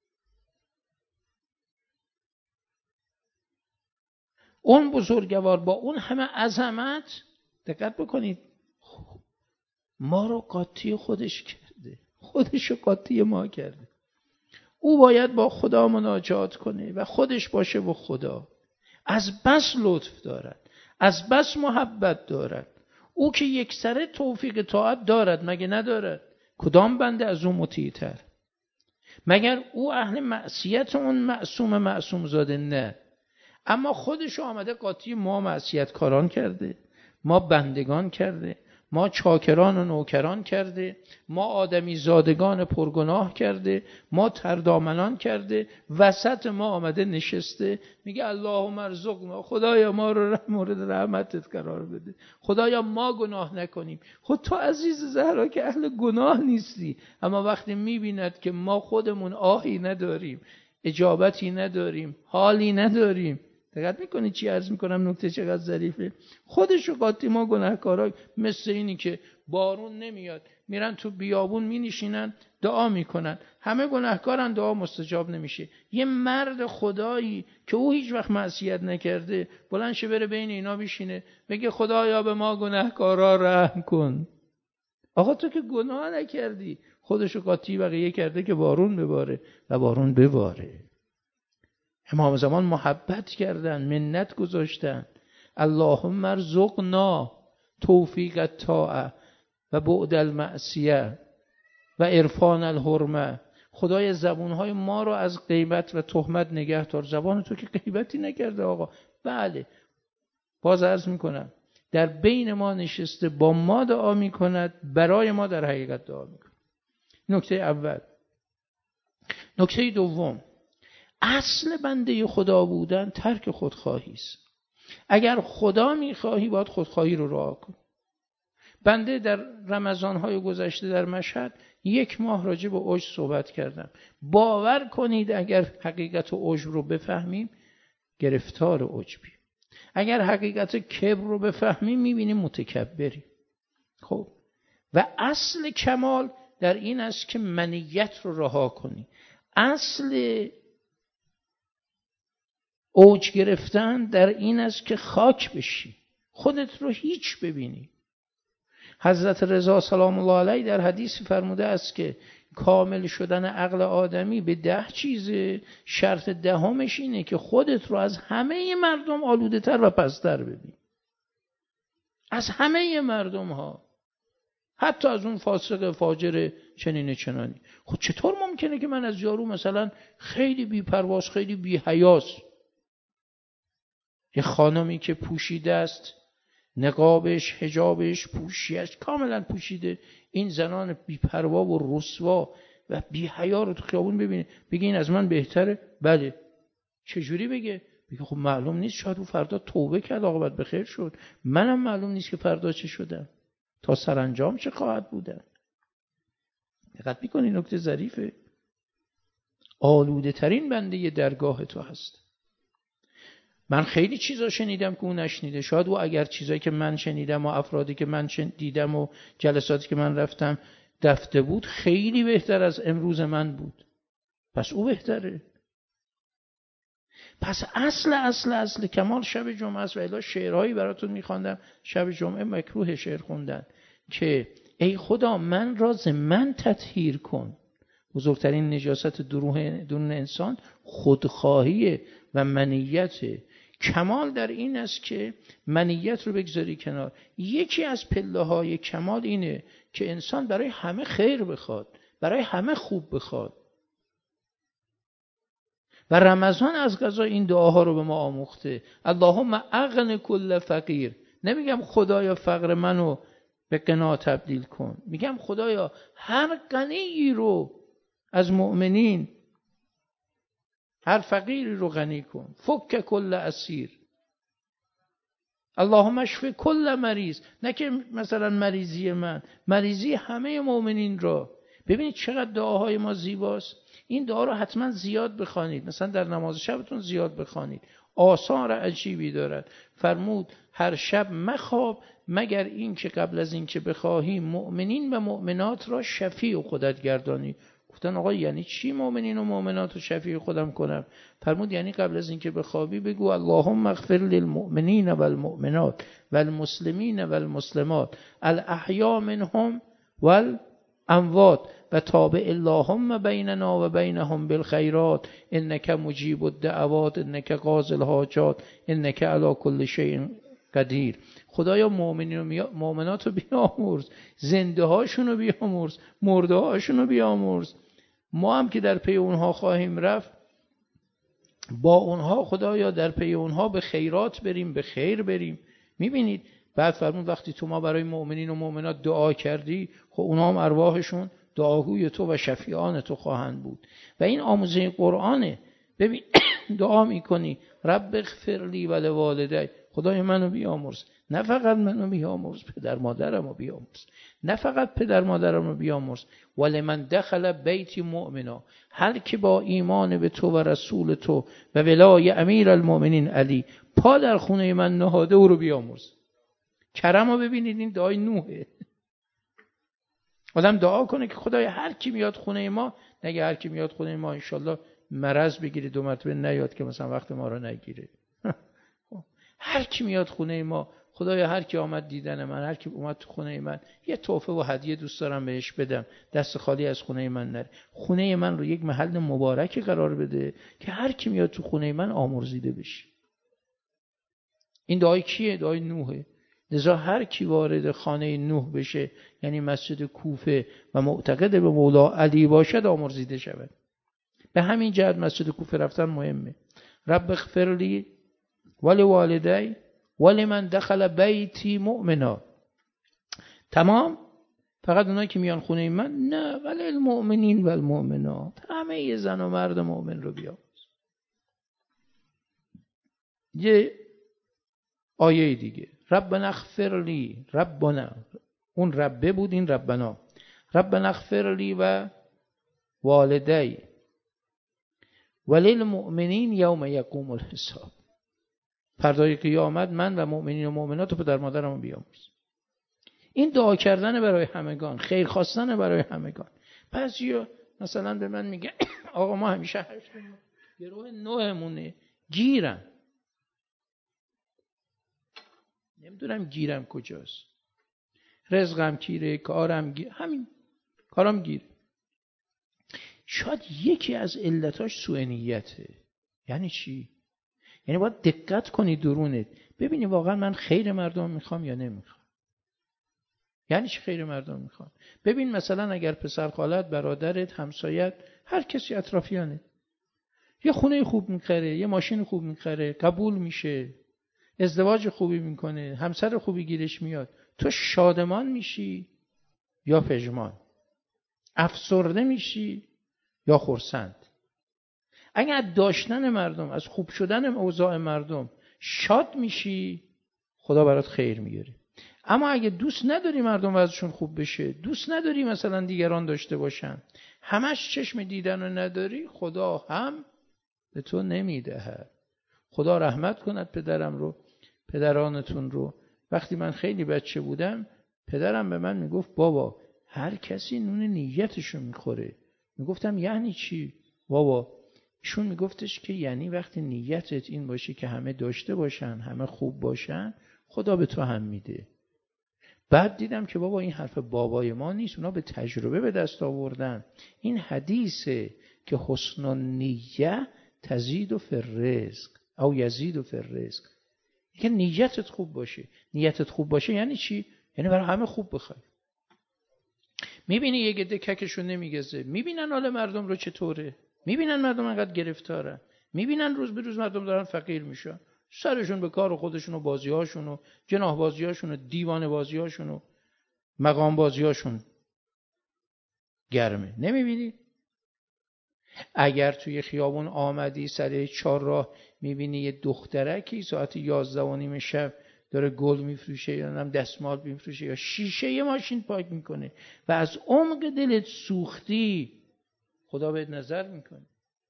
اون بزرگوار با اون همه عظمت، دقت بکنید، ما رو قاطی خودش کرده، خودش رو قاطی ما کرده. او باید با خدا مناجات کنه و خودش باشه و خدا. از بس لطف دارد، از بس محبت دارد. او که یک سره توفیق طاعت دارد مگه ندارد؟ کدام بنده از اون مطیع‌تر؟ مگر او اهل معصیت اون معصوم زاده؟ نه، اما خودش آمده قاطی ما معصیت کاران کرده، ما بندگان کرده، ما چاکران و نوکران کرده، ما آدمی زادگان پرگناه کرده، ما تردامنان کرده، وسط ما آمده نشسته میگه اللهم ارزقنا، خدایا ما رو مورد رحمتت قرار بده، خدایا ما گناه نکنیم. خود تو عزیز زهرا که اهل گناه نیستی، اما وقتی میبیند که ما خودمون آهی نداریم، اجابتی نداریم، حالی نداریم، دقت میکنی چی عرض میکنم؟ نکته چقدر ظریفه. خودشو قاطی ما گناهکارا مثل اینی که بارون نمیاد میرن تو بیابون مینشینن دعا میکنن، همه گناهکارن، دعا مستجاب نمیشه. یه مرد خدایی که او هیچ وقت معصیت نکرده بلند شه بره بین اینا بشینه بگه خدایا به ما گناهکارا رحم کن. آقا تو که گناه نکردی، خودشو قاطی بقیه کرده که بارون بباره و بارون بباره. امام زمان محبت کردن، منت گذاشتن. اللهم ارزقنا توفیق الطاعه و بعد المعصیه و عرفان الحرمه. خدای زبونهای ما رو از غیبت و تهمت نگه دار. زبان تو که غیبتی نکرده آقا. بله، باز عرض میکنم در بین ما نشسته، با ما دعا میکند، برای ما در حقیقت دعا میکند. نکته اول. نکته دوم، اصل بنده خدا بودن ترک خودخواهی است. اگر خدا میخواهی باید خودخواهی رو رها کن. بنده در رمضان‌های گذشته در مشهد 1 ماه راجع به عجب صحبت کردم. باور کنید اگر حقیقت عجب رو بفهمیم گرفتار عجبیم. اگر حقیقت کبر رو بفهمیم میبینیم متکبریم. خب و اصل کمال در این است که منیت رو رها کنی. اصل اوج گرفتن در این است که خاک بشی، خودت رو هیچ ببینی. حضرت رضا سلام الله علیه در حدیث فرموده است که کامل شدن عقل آدمی به 10 چیزه، شرط 10مش اینه که خودت رو از همه مردم آلوده تر و پستر ببین. از همه مردم ها، حتی از اون فاسق فاجر چنین چنانی. خب چطور ممکنه که من از یارو مثلا خیلی بی‌پرواز، خیلی بی‌حیاس، یه خانمی که پوشیده است، نقابش، حجابش، پوشیش کاملا پوشیده، این زنان بی‌پروا و رسوا و بی‌حیا رو تو خیابون ببینه بگه این از من بهتره؟ بله. چجوری بگه؟ بگه خب معلوم نیست، شاید او فردا توبه کرد، عاقبت به خیر شد، منم معلوم نیست که فردا چه شدم، تا سرانجام چه خواهد بودن. دقت می‌کنی نکته ظریفه. آلوده ترین بنده درگاه تو هست. من خیلی چیزا شنیدم که اون نشنیده. شاید او اگر چیزایی که من شنیدم و افرادی که من دیدم و جلساتی که من رفتم دفته بود خیلی بهتر از امروز من بود. پس او بهتره. پس اصل کمال شب جمعه است. و الا شعرهایی براتون میخواندم شب جمعه، مکروه شعر خوندن که ای خدا من را ز من تطهیر کن. بزرگترین نجاست درون انسان خودخواهی و منیت. کمال در این است که منیت رو بگذاری کنار. یکی از پله‌های کمال اینه که انسان برای همه خیر بخواد، برای همه خوب بخواد. و رمضان از قضا این دعاها رو به ما آموخته. اللهم اغن کل فقیر. نمیگم خدایا فقر منو به غنا تبدیل کن، میگم خدایا هر غنی رو از مؤمنین، هر فقیری رو غنی کن. فک کل اسیر. اللهم اشف کل مریض. نه که مثلا مریضی من، مریضی همه مؤمنین را. ببینید چقدر دعاهای ما زیباست. این دعا رو حتما زیاد بخوانید، مثلا در نماز شبتون زیاد بخوانید. آثار عجیبی دارد. فرمود هر شب مخواب مگر این که قبل از این که بخواهی مؤمنین و مؤمنات را شفیع خودت گردانی. گفتن آقا یعنی چی مؤمنین و مؤمنات رو شفیع خودم کنم؟ فرمود یعنی قبل از اینکه بخوابی بگو اللهم اغفر للمؤمنین والمؤمنات والمسلمین والمسلمات الاحیاء منهم والاموات و تابع اللهم بیننا و بینهم بالخیرات انک مجیب الدعوات انک قاضی الحاجات انک علی کل شیء قدیر. خدایا مؤمنین و مؤمنات رو بیامرز، زنده هاشون رو بیامرز، مرده هاشون رو بیامرز. ما هم که در پی اونها خواهیم رفت، با اونها خدایا در پی اونها به خیرات بریم، به خیر بریم. میبینید بعد فرمود وقتی تو ما برای مؤمنین و مؤمنات دعا کردی، خب اونا هم ارواحشون دعاگوی تو و شفیعان تو خواهند بود. و این آموزه قرآنه. ببین دعا میکنی رب اغفر لی و لوالدی، خدای منو بیامرز، نه فقط منو بیامرز، پدر مادرمو بیامرز، نه فقط پدر مادرمو بیامرز، ولمن دخل بیتی مؤمنا، هر کی با ایمان به تو و رسول تو و ولای امیر المؤمنین علی پا در خونه من نهاده او رو بیامرز. کرمو ببینید، این دعای نوحه. آدم دعا کنه که خدای هر کی میاد خونه ما، نگه هر کی میاد خونه ما انشالله مرض بگیره 2 مرتبه نیاد که مثلا وقت ما رو نگیره. هر کی میاد خونه ما، خدایا هر کی آمد دیدن من، هر کی اومد تو خونه من، یه تحفه و هدیه دوست دارم بهش بدم، دست خالی از خونه من نره. خونه من رو یک محل مبارکی قرار بده که هر کی میاد تو خونه من آمرزیده بشه. این دعای کیه؟ دعای نوحه. لذا هر کی وارد خانه نوح بشه، یعنی مسجد کوفه، و معتقد به مولا علی باشد، آمرزیده شود. به همین جهت مسجد کوفه رفتن مهمه. رب اغفر لی ولوالدی ولمن دخل بیتی مؤمنا. تمام؟ فقط اونایی که میان خونه من؟ نه، ولی المؤمنین و المؤمنات، همه یه زن و مرد مؤمن رو بیامرز. یه آیه دیگه، ربنا اغفر لی، ربنا، اون ربه بود، این ربنا، ربنا اغفر لی و والدی وللمؤمنین یوم یقوم الحساب. فردای قیامت من و مؤمنین و مؤمنات و پدر مادرمو بیامرز. این دعا کردن برای همگان، خیر خواستن برای همگان. بعضیا مثلا به من میگه آقا ما همیشه گروه نوعمونه گیرم. نمیدونم گیرم کجاست. رزقم گیره، کارم گیره، همین کارم گیره. شاید یکی از علتاش سوء نیته. یعنی چی؟ یعنی باید دقت کنی درونت، ببینی واقعا من خیر مردم میخوام یا نمیخوام. یعنی چی خیر مردم میخوام؟ ببین مثلا اگر پسر خالت، برادرت، همسایت، هر کسی اطرافیانه یه خونه خوب میخره، یه ماشین خوب میخره، قبول میشه، ازدواج خوبی میکنه، همسر خوبی گیرش میاد، تو شادمان میشی یا پژمان؟ افسرده میشی یا خرسند؟ اگر از داشتن مردم، از خوب شدن اوضاع مردم شاد میشی، خدا برات خیر میاره. اما اگه دوست نداری مردم وضعشون خوب بشه، دوست نداری مثلا دیگران داشته باشن، همش چشم دیدن رو نداری، خدا هم به تو نمیده. خدا رحمت کند پدرم رو، پدرانتون رو. وقتی من خیلی بچه بودم، پدرم به من میگفت بابا هر کسی نون نیتشو میخوره. میگفتم یعنی چی بابا؟ ایشون میگفتش که یعنی وقتی نیتت این باشه که همه داشته باشن، همه خوب باشن، خدا به تو هم میده. بعد دیدم که بابا این حرف بابای ما نیست، اونا به تجربه به دست آوردن. این حدیثه که حسن النیه تزید فی الرزق او یزید فی الرزق. که نیتت خوب باشه. نیتت خوب باشه یعنی چی؟ یعنی برای همه خوب بخوای. میبینی یه گده ککشو نمیگزه، میبینن حال مردم رو چطوره، میبینن مردم انقدر گرفتارن، میبینن روز به روز مردم دارن فقیر میشن، سرشون به کار خودشون و بازی‌هاشون و جناح بازی‌هاشون و دیوانه بازی‌هاشون و مقام بازی‌هاشون گرمه. نمیبینی؟ اگر توی خیابون آمدی سر چهارراه میبینی یه دخترکی ساعت 11:30 شب داره گل میفروشه یا دستمال میفروشه یا شیشه یه ماشین پاک میکنه و از عمق دلت سوختی، خدا بهت نظر میکنه.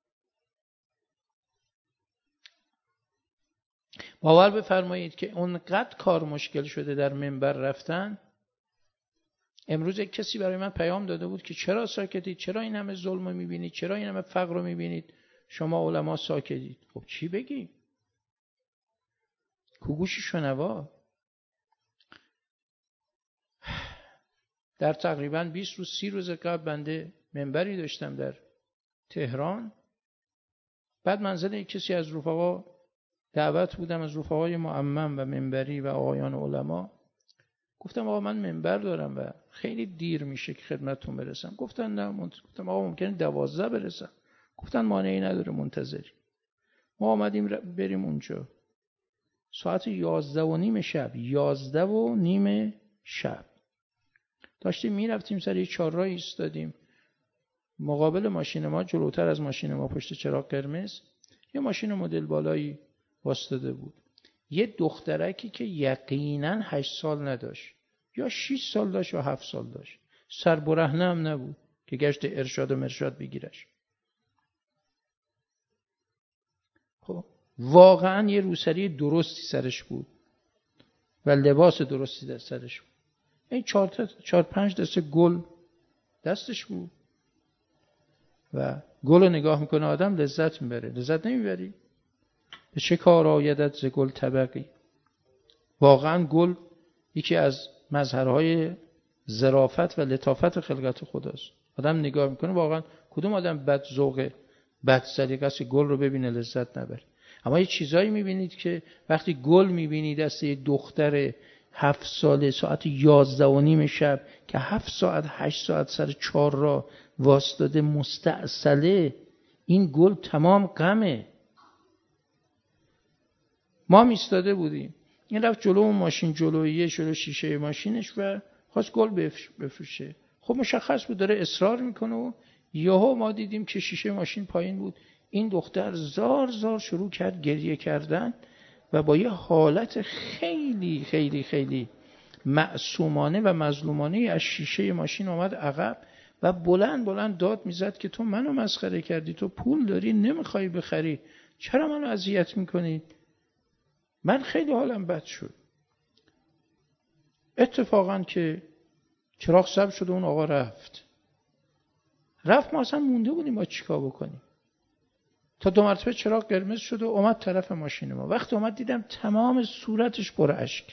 باور بفرمایید که اونقدر کار مشکل شده در منبر رفتن. امروز یک کسی برای من پیام داده بود که چرا ساکتید؟ چرا این همه ظلم رو میبینید؟ چرا این همه فقر رو میبینید؟ شما علما ساکتید. خب چی بگیم؟ کوگوش شنوا. در تقریباً 20 روز 30 روز قبل بنده منبری داشتم در تهران. بعد منزل یک کسی از رفقا دعوت بودم، از رفقای معمم و منبری و آقایان علما. گفتم آقا من منبر دارم و خیلی دیر میشه که خدمتتون برسم. گفتن نه. گفتم آقا ممکنه 12 برسم. گفتن مانعی نداره، منتظری. ما آمدیم بریم اونجا. ساعت 11:30 شب، 11:30 شب داشتیم میرفتیم سر یه چهارراه ایستادیم، مقابل ماشین ما، جلوتر از ماشین ما پشت چراغ قرمز یه ماشین مدل بالایی واسطاده بود. یه دخترکی که یقینا 8 سال نداشت، یا 6 سال داشت یا 7 سال داشت، سر برهنه هم نبود که گشت ارشاد و مرشاد بگیرش. خب واقعا یه روسری درستی سرش بود و لباس درستی در سرش بود. این 4-5 دسته گل دستش بود و گل رو نگاه میکنه آدم لذت میبره. لذت نمیبری؟ به چه کار آیدت ز گل طبقی. واقعا گل یکی از مظهرهای ظرافت و لطافت خلقت خداست. آدم نگاه میکنه واقعا کدوم آدم بد ذوق بد سلیقه است که گل رو ببینه لذت نبره. اما یه چیزایی میبینید که وقتی گل میبینید دست یه دختر 7 ساله ساعت 11:30 شب که 7 ساعت 8 ساعت سر چهارراه واسطاده مستعسله، این گل تمام غمه. ما ایستاده بودیم، این رفت جلو اون ماشین، جلویه شده شیشه ماشینش و خواست گل بفروشه. خب مشخص بود داره اصرار میکنه و یهو ما دیدیم که شیشه ماشین پایین بود. این دختر زار زار شروع کرد گریه کردن و با یه حالت خیلی خیلی خیلی معصومانه و مظلومانه از شیشه ماشین آمد عقب و بلند بلند داد میزد که تو منو مسخره کردی، تو پول داری نمیخوای بخری، چرا منو اذیت میکنی؟ من خیلی حالم بد شد. اتفاقا که چراغ سبز شد اون آقا رفت ما اصلا مونده بودیم با چیکار بکنیم تا 2 مرتبه چراغ قرمز شد و اومد طرف ماشین ما. وقتی اومد دیدم تمام صورتش پر اشک.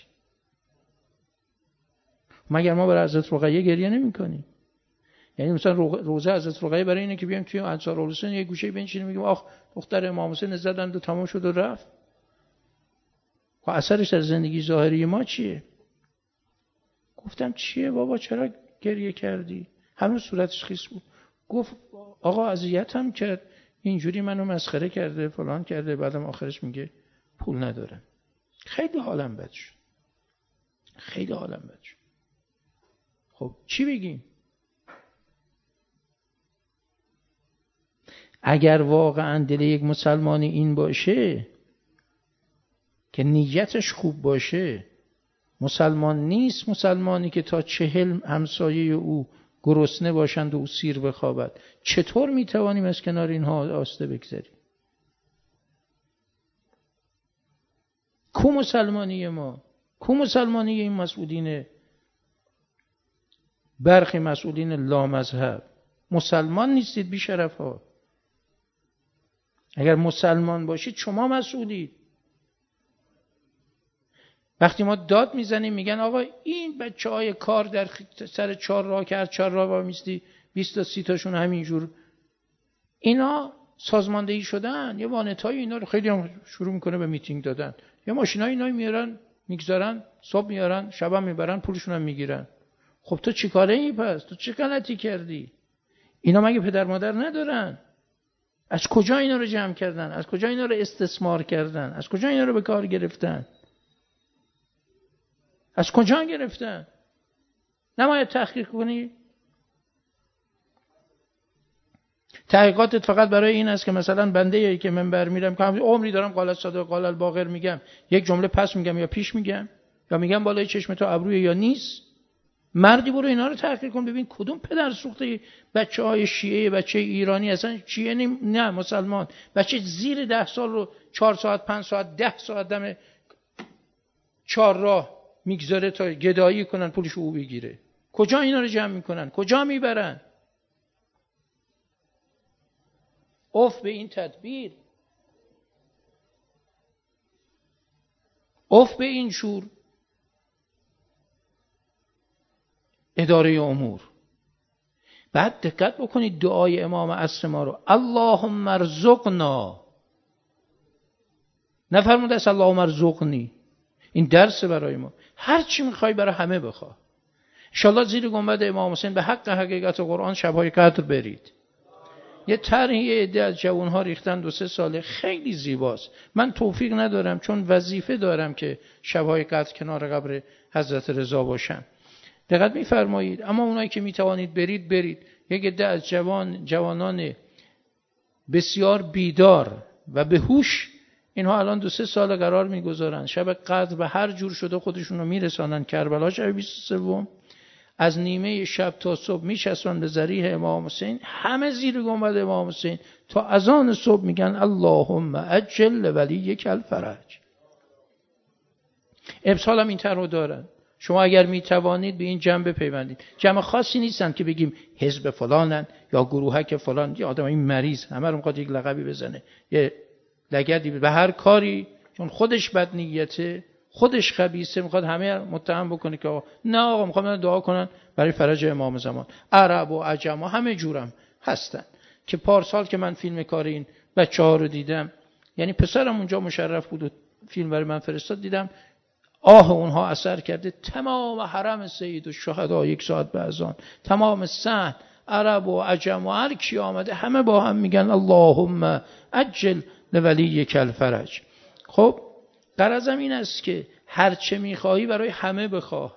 مگر ما برای حضرت رقیه گریه نمی کنیم؟ یعنی مثلا روزه حضرت رقیه برای اینه که بیایم توی انصارالحسین یه گوشه بنشینیم میگیم آخ دختر امام حسین زدند و تمام شد و رفت. و اثرش در زندگی ظاهری ما چیه؟ گفتم چیه بابا چرا گریه کردی؟ هنوز صورتش خیس بود. گفت آقا اذیتم کرد، اینجوری منو مسخره کرده فلان کرده، بعدم آخرش میگه پول ندارم. خیلی حالم بد شد. خب چی بگیم؟ اگر واقعا دل یک مسلمانی این باشه که نیتش خوب باشه، مسلمان نیست مسلمانی که تا 40 همسایه او گرسنه باشند و او سیر بخوابد. چطور میتوانیم از کنار اینها آسته بگذریم؟ کو مسلمانی ما؟ کو مسلمانی این مسئولین، برخی مسئولین لامذهب؟ مسلمان نیستید بی شرف ها. اگر مسلمان باشید شما مسئولید. وقتی ما داد میزنیم میگن آقا این بچهای کار در سر 4 راه که هر 4 راه وامیستی 20 تا 30 تاشون همینجور اینا سازماندهی شدن. یه وانتای اینا رو خیلی هم شروع میکنه به میتینگ دادن، یه ماشینای اینا میارن میگذارن، صبح میارن شبم میبرن پولشون هم میگیرن. خب تو چی کاره ای پس؟ تو چه غلطی کردی؟ اینا مگه پدر مادر ندارن؟ از کجا اینا رو جمع کردن؟ از کجا اینا رو استثمار کردن؟ از کجا اینا رو به کار گرفتن؟ از کجا گرفتن؟ نباید تحقیق کنی؟ تحقیقاتت فقط برای این است که مثلا بنده که منبر میرم که عمری دارم قال الصادق قال الباقر میگم، یک جمله پس میگم یا پیش میگم یا میگم بالای چشم تو ابروی یا نیست؟ مردی برو اینا رو تحقیق کن ببین کدوم پدر سوخته بچهای شیعه، بچه ایرانی اصلا شیعه نه مسلمان، بچه زیر 10 سال رو 4 ساعت 5 ساعت 10 ساعت دم 4 راه میگذاره تا گدایی کنن پولش او بگیره. کجا اینا رو جمع میکنن؟ کجا میبرن؟ اوف به این تدبیر، اوف به این شور اداره امور. بعد دقت بکنید دعای امام عصر ما رو، اللهم ارزقنا، نفرموده است اللهم ارزقنی. این درس برای ما. هر چی میخوای برای همه بخوا. انشالله زیر گنبد امام حسین به حق حقیقت قرآن شبهای قدر برید. یه طرحی یه عده از جوان‌ها ریختن 2-3 ساله، خیلی زیباست. من توفیق ندارم چون وظیفه دارم که شب‌های قدر کنار قبر حضرت رضا باشم. دقت می‌فرمایید. اما اونایی که می‌توانید برید. یک عده از جوانان بسیار بیدار و به هوش، اینها الان 2-3 سال قرار می‌گذارن شب قدر و هر جور شده خودشون رو میرسانن کربلا شب 23، از نیمه شب تا صبح میشستن به ذریح امام حسین، همه زیر گنبد امام حسین تا اذان صبح میگن اللهم عجل ولیک الفرج. ابسال هم این طرح رو دارن. شما اگر میتوانید به این جمع بپیوندید. جمع خاصی نیستن که بگیم حزب فلانن یا گروهک فلان، یا آدم این مریض همه رو میخواد یک لقبی بزنه، یه لگدی به هر کاری، چون خودش بد نیته، خودش خبیثه، میخواد همه متهم بکنه که نه آقا میخوام دعا کنن برای فرج امام زمان. عرب و عجم و همه جورم هستن که پارسال که من فیلم کار این بچه‌ها رو دیدم، یعنی پسرم اونجا مشرف بود و فیلم برای من فرستاد، دیدم آه اونها اثر کرده. تمام حرم سید و شهدا 1 ساعت به اذان، تمام صحن عرب و عجم و هر کی آمده همه با هم میگن اللهم عجل لولیک الفرج. خب غرضم این است که هر چه میخواهی برای همه بخواه.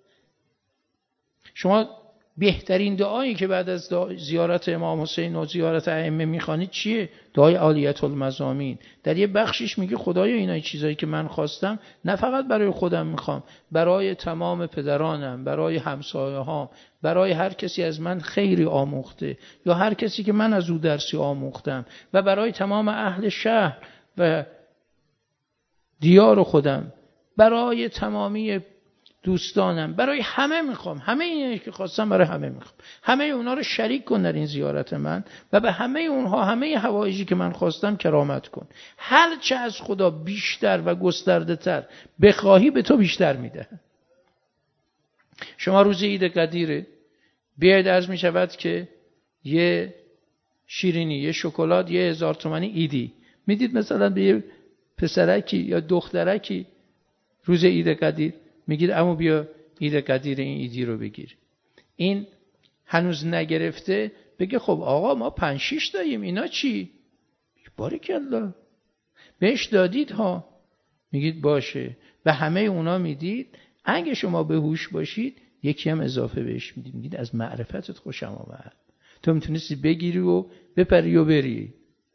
شما بهترین دعایی که بعد از زیارت امام حسین و زیارت ائمه میخوانید چیه؟ دعای عالیت المزامین. در یه بخشش میگه خدایا اینا چیزایی که من خواستم نه فقط برای خودم میخوام، برای تمام پدرانم، برای همسایه‌هام، برای هر کسی از من خیری آموخته یا هر کسی که من از او درسی آموختم، و برای تمام اهل شهر و دیار خودم، برای تمامی دوستانم، برای همه میخوام. همه اینایی که خواستم برای همه میخوام. همه اونا رو شریک کن در این زیارت من و به همه اونها همه حوایجی که من خواستم کرامت کن. هر چه از خدا بیشتر و گسترده تر بخواهی به تو بیشتر میده. شما روز عید قدیره بیاید، عرض میشود که یه شیرینی، یه شکلات، یه 1000 تومانی ایدی میدید مثلا به یه پسرکی یا دخترکی روز عید قدیر، میگید عمو بیا عید قدیر این ایدی رو بگیر. این هنوز نگرفته بگه خب آقا ما 5-6 داییم، اینا چی؟ بارکالله بهش دادید ها. میگید باشه، و همه اونا میدید. اگه شما به هوش باشید یکی هم اضافه بهش میدید، میگید از معرفتت خوشم آمد، تو میتونستی بگیری و بپری و بری.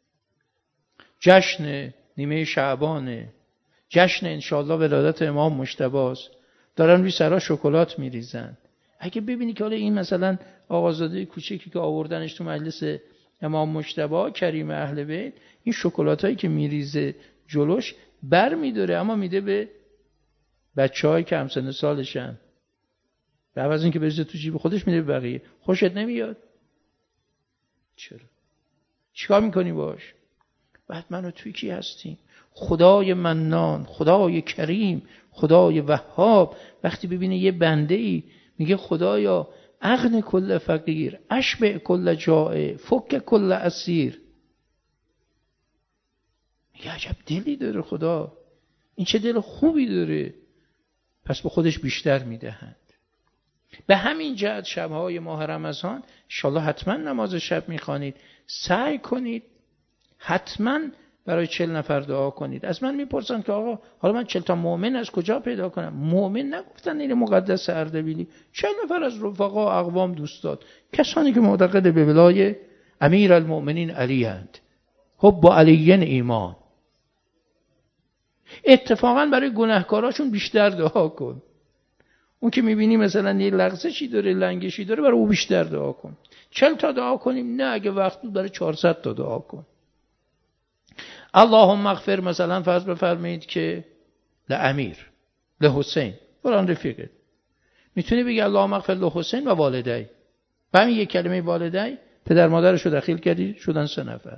جشن نیمه شعبانه، جشن انشاءالله ولادت امام مجتباست، دارن روی سرها شکلات میریزن. اگه ببینی که حالا این مثلا آقازاده کوچکی که آوردنش تو مجلس امام مجتبی کریم اهل بیت، این شکلاتایی که میریزه جلوش بر میداره، اما میده به بچه‌هایی که همسن سالشن، به عوض اینکه بریزه تو جیب خودش میده به بقیه. خوشت نمیاد؟ چرا؟ چیکار میکنی باش؟ بعد منو توی کی هستیم؟ خدای منان، خدای کریم، خدای وهاب وقتی ببینه یه بنده ای میگه خدایا اغن کل فقیر، اشبع کل جائع، فک کل اسیر، میگه عجب دلی داره خدا، این چه دل خوبی داره. پس به خودش بیشتر میدهند. به همین جهت شبهای ماه رمضان انشالله حتما نماز شب میخوانید، سعی کنید حتما برای 40 نفر دعا کنید. از من میپرسن که آقا حالا من 40 تا مؤمن از کجا پیدا کنم؟ مؤمن نگفتن این مقدس اردبیلی، 40 نفر از رفقا اقوام دوستات، کسانی که معتقد به ولای امیر المؤمنین علی اند، حب علی ایمان. اتفاقا برای گناهکاراشون بیشتر دعا کن. اون که میبینی مثلا یه لغزشی داره، لنگشی داره، برای او بیشتر دعا کن. 40 تا دعا کنیم نه، اگه وقت بود برای 400 تا دعا کن. اللهم اغفر مثلا فرض بفرمایید که لامیر لحسین قرآن رفیقت، میتونی بگی اللهم اغفر لحسین و والدی، و همین یک کلمه والدی پدر مادرشو دخیل کردی شدن 3 نفر.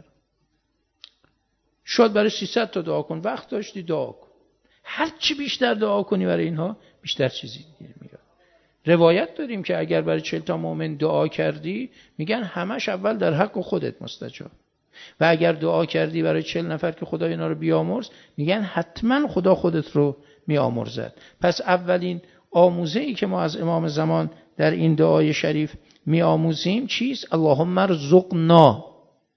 شد برای 300 تا دعا کن، وقت داشتی دعا کن. هر چی بیشتر دعا کنی برای اینها بیشتر چیزی میاد. روایت داریم که اگر برای 40 تا مؤمن دعا کردی میگن همش اول در حق خودت مستجاب، و اگر دعا کردی برای 40 نفر که خدا اینا رو بیامرز، میگن حتما خدا خودت رو میامرزد. پس اولین آموزه‌ای که ما از امام زمان در این دعای شریف میآموزیم چیست؟ اللهم ارزقنا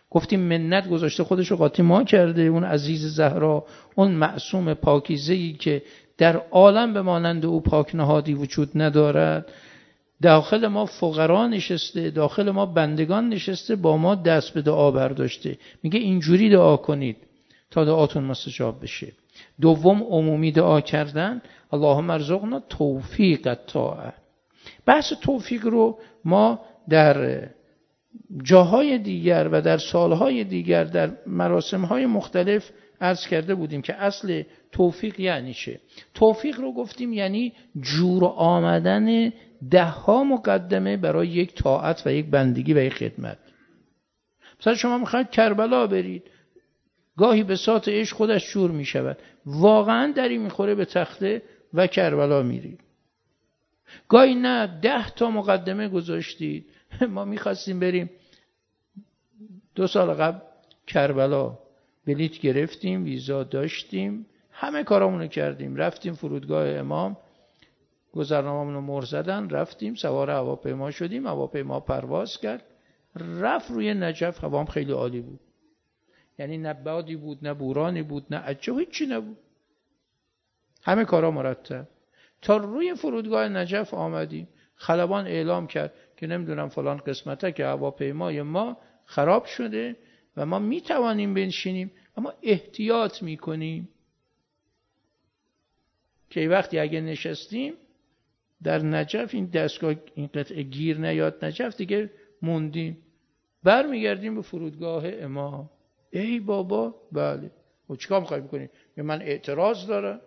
گفتیم منت گذاشته خودش رو قاطی ما کرده، اون عزیز زهرا، اون معصوم پاکیزه‌ای که در عالم به مانند او پاک نهادی وجود ندارد، داخل ما فقرا نشسته، داخل ما بندگان نشسته، با ما دست به دعا برداشته. میگه اینجوری دعا کنید تا دعاتون مستجاب بشه. دوم عمومی دعا کردن، اللهم ارزقنا توفیق الطاعه. بحث توفیق رو ما در جاهای دیگر و در سالهای دیگر در مراسمهای مختلف عرض کرده بودیم که اصل توفیق یعنی چه. توفیق رو گفتیم یعنی جور آمدن 10 مقدمه برای یک طاعت و یک بندگی و یک خدمت. مثلا شما میخواید کربلا برید، گاهی بساط عشق خودش جور میشود، واقعا دری میخوره به تخته و کربلا میرید. گاهی نه 10 مقدمه گذاشتید. ما میخواستیم بریم 2 سال قبل کربلا، بلیت گرفتیم، ویزا داشتیم، همه کارامونو کردیم، رفتیم فرودگاه امام، گذرنامه‌مون رو مهر زدن، رفتیم سوار هواپیما شدیم، هواپیما پرواز کرد، رفت روی نجف. هوام خیلی عالی بود، یعنی نه بادی بود نه بورانی بود نه عجب، هیچی نبود، همه کارا مرتب. تا روی فرودگاه نجف آمدیم، خلبان اعلام کرد که نمیدونم فلان قسمته که هواپیمای ما خراب شده و ما میتوانیم بنشینیم اما احتیاط میکنیم که وقتی اگه نشستیم در نجف این دستگاه این قطعه گیر نیاد نجف، دیگه موندیم، برمیگردیم به فرودگاه امام. ای بابا، بله و چیکار میخوای بکنی؟ من اعتراض دارم.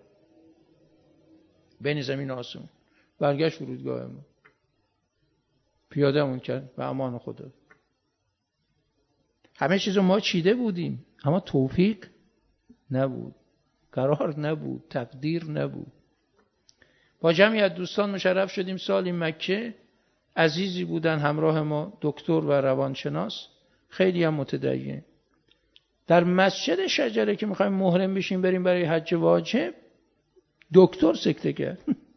بین زمین و آسمون برگشت فرودگاه امام، پیاده‌مون کرد و امان خدا. همه چیزو ما چیده بودیم اما توفیق نبود، قرار نبود، تقدیر نبود. با جمعی از دوستان مشرف شدیم سالی مکه. عزیزی بودن همراه ما، دکتر و روانشناس، خیلی هم متدین. در مسجد شجره که میخوایم محرم بشیم بریم برای حج واجب، دکتر سکته کرد.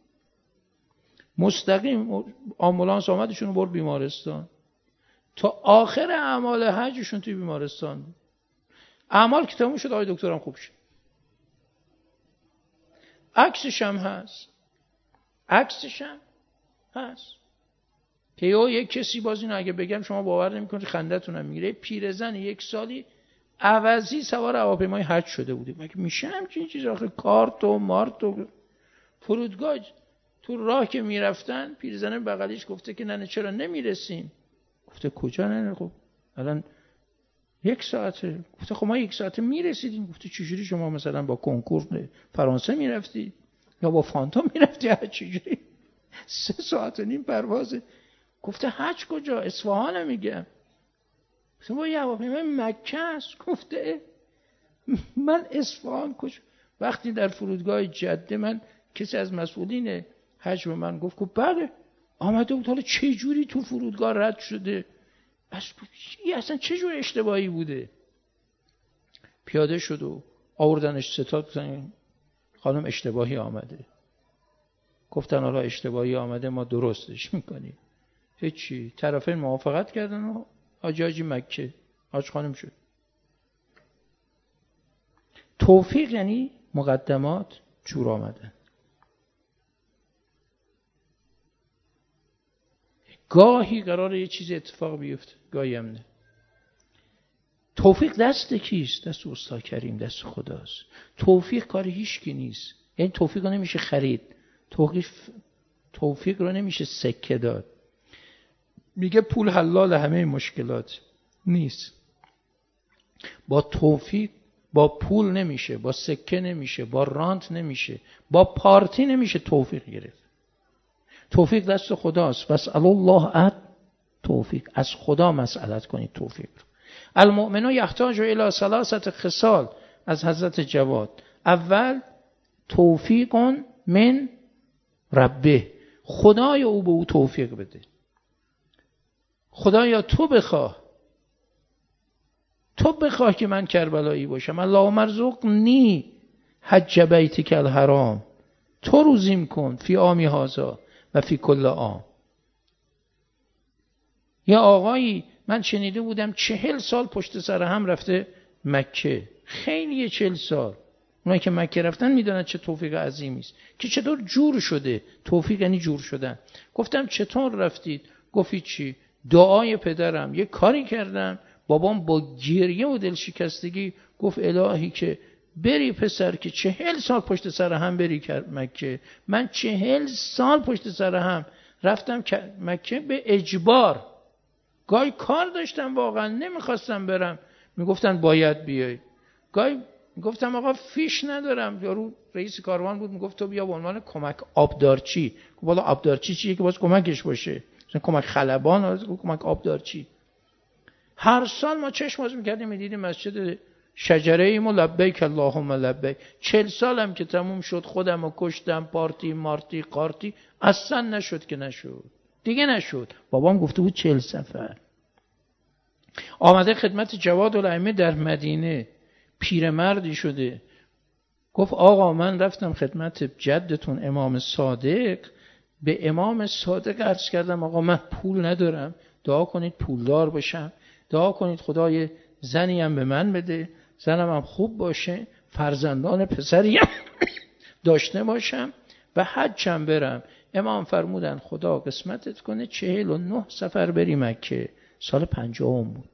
مستقیم آمبولانس آمدشون برد بیمارستان. تا آخر اعمال حجشون توی بیمارستان بود. اعمال که تموم شد، آقای دکترم خوب شد. عکسش هم هست که یک کسی، باز اینو اگه بگم شما باور نمی‌کنید، خنده‌تون هم میگیره، پیرزن 1 سالی عوضی سوار هواپیمای حج شده بوده. مگه میشه همچین چیز؟ آخه کارت و مارت و فرودگاه تو راه که میرفتن، پیرزن بغلیش گفته که نه چرا نمیرسین؟ گفته کجا نه؟ خب الان 1 ساعته. گفته خب ما 1 ساعته میرسیدیم. گفته چجوری شما مثلا با کنکور فرانسه میرفتی یا با فانتوم میرفتی؟ چجوری 3 ساعت و نیم پروازه؟ گفته حج کجا؟ اصفهان میگم. گفته با یه هواپیمای مکه است. گفته من اصفهان کجا؟ وقتی در فرودگاه جده من کسی از مسئولین حج به من گفت بله آمده بود، حالا چه جوری تو فرودگاه رد شده، اصلا چه جور اشتباهی بوده. پیاده شد و آوردنش ستاد، گفتن خانم اشتباهی آمده. گفتن حالا اشتباهی آمده ما درستش میکنیم. هیچی، طرفین موافقت کردن و حاجی مکه حاج خانم شد. توفیق یعنی مقدمات جور آمدن. گاهی قراره یه چیز اتفاق بیفته، گاهی هم نه. توفیق دست کیست؟ دست استاد کریم، دست خداست. توفیق کار هیچ کی نیست. یعنی توفیق رو نمیشه خرید، توفیق رو نمیشه سکه داد. میگه پول حلال همه مشکلات نیست. با توفیق، با پول نمیشه، با سکه نمیشه، با رانت نمیشه، با پارتی نمیشه توفیق گرفت. توفیق دست خداست. واسأل الله توفیق، از خدا مسئلت کنید توفیق. المؤمن یحتاج الی 3 خصال از حضرت جواد. اول توفیق من ربه، خدای او به او توفیق بده. خدایا تو بخواه که من کربلایی باشم. اللهم ارزقنی حج بیتک الحرام، تو روزیم کن فی عامی هذا و فی کل عام. یا آقایی من شنیده بودم 40 سال پشت سر هم رفته مکه. خیلیه 40 سال. اونایی که مکه رفتن میدونن چه توفیق عظیمی است که چطور جور شده. توفیق یعنی جور شدن. گفتم چطور رفتید؟ گفت چی؟ دعای پدرم، یه کاری کردم، بابام با گریه و دلشکستگی گفت الهی که بری پسر که 40 سال پشت سر هم بری مکه. من 40 سال پشت سر هم رفتم مکه به اجبار. گاهی کار داشتم واقعا نمیخواستم برم، میگفتن باید بیای. گاهی گفتم آقا فیش ندارم. یارو رئیس کاروان بود، میگفت تو بیا به عنوان کمک آبدارچی. گفت والا آبدارچی چیه که باز کمکش باشه؟ مثلا کمک خلبان، کمک آبدارچی. هر سال ما چشم باز میکردیم میدیدیم مسجد شجره ایم و لبیک اللهم لبیک. 40 سالم که تموم شد خودم رو کشتم، پارتی مارتی قارتی، اصلا نشد که نشد دیگه نشد. بابام گفته بود 40 سفر. آمده خدمت جواد الائمه در مدینه، پیرمردی شده. گفت آقا من رفتم خدمت جدتون امام صادق، به امام صادق عرض کردم آقا من پول ندارم، دعا کنید پولدار بشم، دعا کنید خدای زنی هم به من بده، زنم هم خوب باشه، فرزندان پسری هم داشته باشم و حجم برم. امام فرمودن خدا قسمتت کنه 49 سفر بری مکه. سال 50 بود.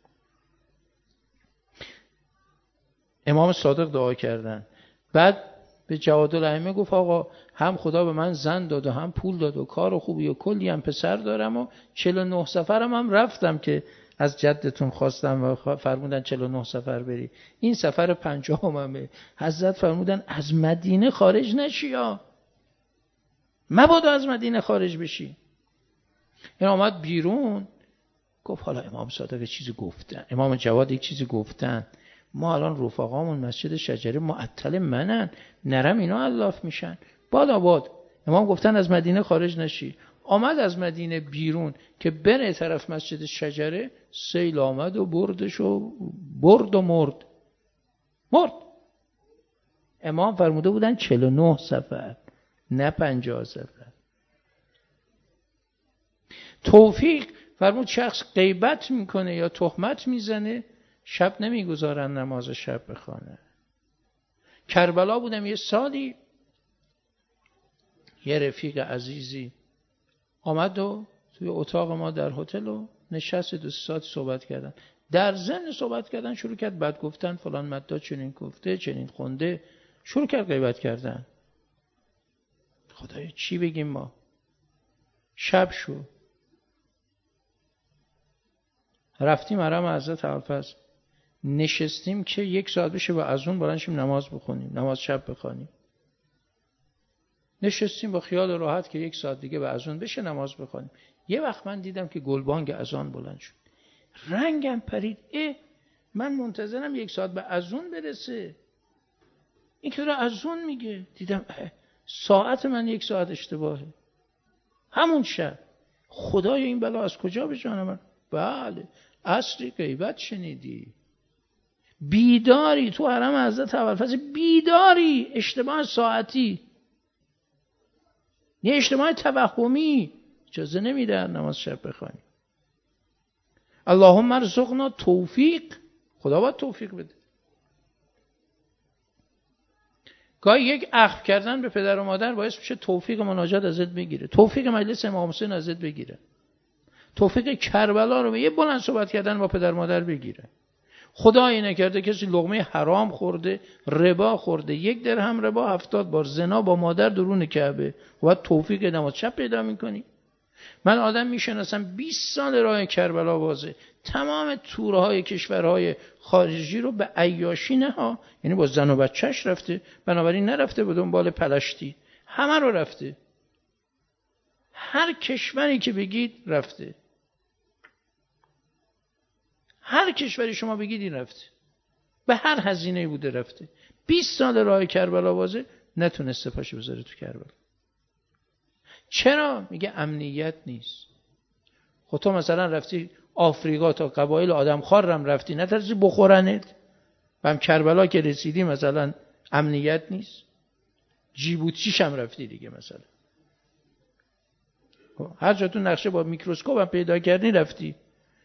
امام صادق دعا کردن. بعد به جواد الائمه گفت آقا هم خدا به من زن داد و هم پول داد و کار خوبی و کلی هم پسر دارم و 49 سفرم هم رفتم که از جدتون خواستم و فرمودن 49 سفر بری. این سفر 50 حضرت فرمودن از مدینه خارج نشی، یا مبادا از مدینه خارج بشی. این آمد بیرون گفت حالا امام صادق چیزی گفتن، امام جواد یک چیزی گفتن، ما الان رفقامون مسجد شجره معطل منن، نرم اینا الاف میشن. باد امام گفتن از مدینه خارج نشی. آمد از مدینه بیرون که بره طرف مسجد شجره، سیل آمد و بردش و برد و مرد. امام فرموده بودن 49 سفر نه 50 سفر. توفیق فرمود شخص غیبت میکنه یا تهمت میزنه، شب نمیگذارن نماز شب بخونه. کربلا بودم یه سالی، یه رفیق عزیزی آمد و توی اتاق ما در هتل و نشست 2 ساعت صحبت کردن. در ضمن صحبت کردن شروع کرد بد گفتن، فلان مددا چنین گفته چنین خونده، شروع کرد غیبت کردن. خدایا چی بگیم ما؟ شب شو رفتیم حرم حضرت ابوالفضل، نشستیم که 1 ساعت بشه و از اون بلند شیم نماز بخونیم، نماز شب بخونیم. نشستیم با خیال راحت که 1 ساعت دیگه به اذان بشه نماز بخونیم. یه وقت من دیدم که گلبانگ اذان بلند شد، رنگم پرید. من منتظرم 1 ساعت به اذان برسه، این که داره اذان میگه. دیدم ساعت من 1 ساعت اشتباهه. همون شب خدای این بلا از کجا به جان من؟ بله عصری غیبت شنیدی، بیداری تو حرم حضرت ابوالفضل، بیداری، اشتباه ساعتی، یه اشتباه توهمی اجازه نمیده نماز شب بخونی. اللهم ارزقنا توفیق، خدا باید توفیق بده. گاهی یک اخم کردن به پدر و مادر باعث میشه توفیق مناجات ازت بگیره، توفیق مجلس امام حسین ازت بگیره، توفیق کربلا رو به یه بلند صحبت کردن با پدر مادر بگیره. خدایی نکرده کسی لقمه حرام خورده، ربا خورده، 1 درهم ربا 70 بار، زنا با مادر درون کعبه، باید توفیق نماز شب پیدا میکنی. من آدم میشناسم 20 سال راه کربلا بازه، تمام تورهای کشورهای خارجی رو به عیاشی نه ها، یعنی با زن و بچهش رفته، بنابراین نرفته به دنبال پلشتی، همه رو رفته، هر کشوری که بگید رفته، هر کشوری شما بگید این رفته، به هر هزینه‌ای بوده رفته. 20 سال راه کربلا بازه، نتونسته پاشه بذاره تو کربلا. چرا؟ میگه امنیت نیست. خب تو مثلا رفتی آفریقا تا قبایل آدمخوار هم رفتی، نترسی بخورنت؟ هم کربلا که رسیدی مثلا امنیت نیست؟ جیبوتیش هم رفتی دیگه مثلا، هر جا تو نقشه با میکروسکوپ هم پیدا کردی رفتی.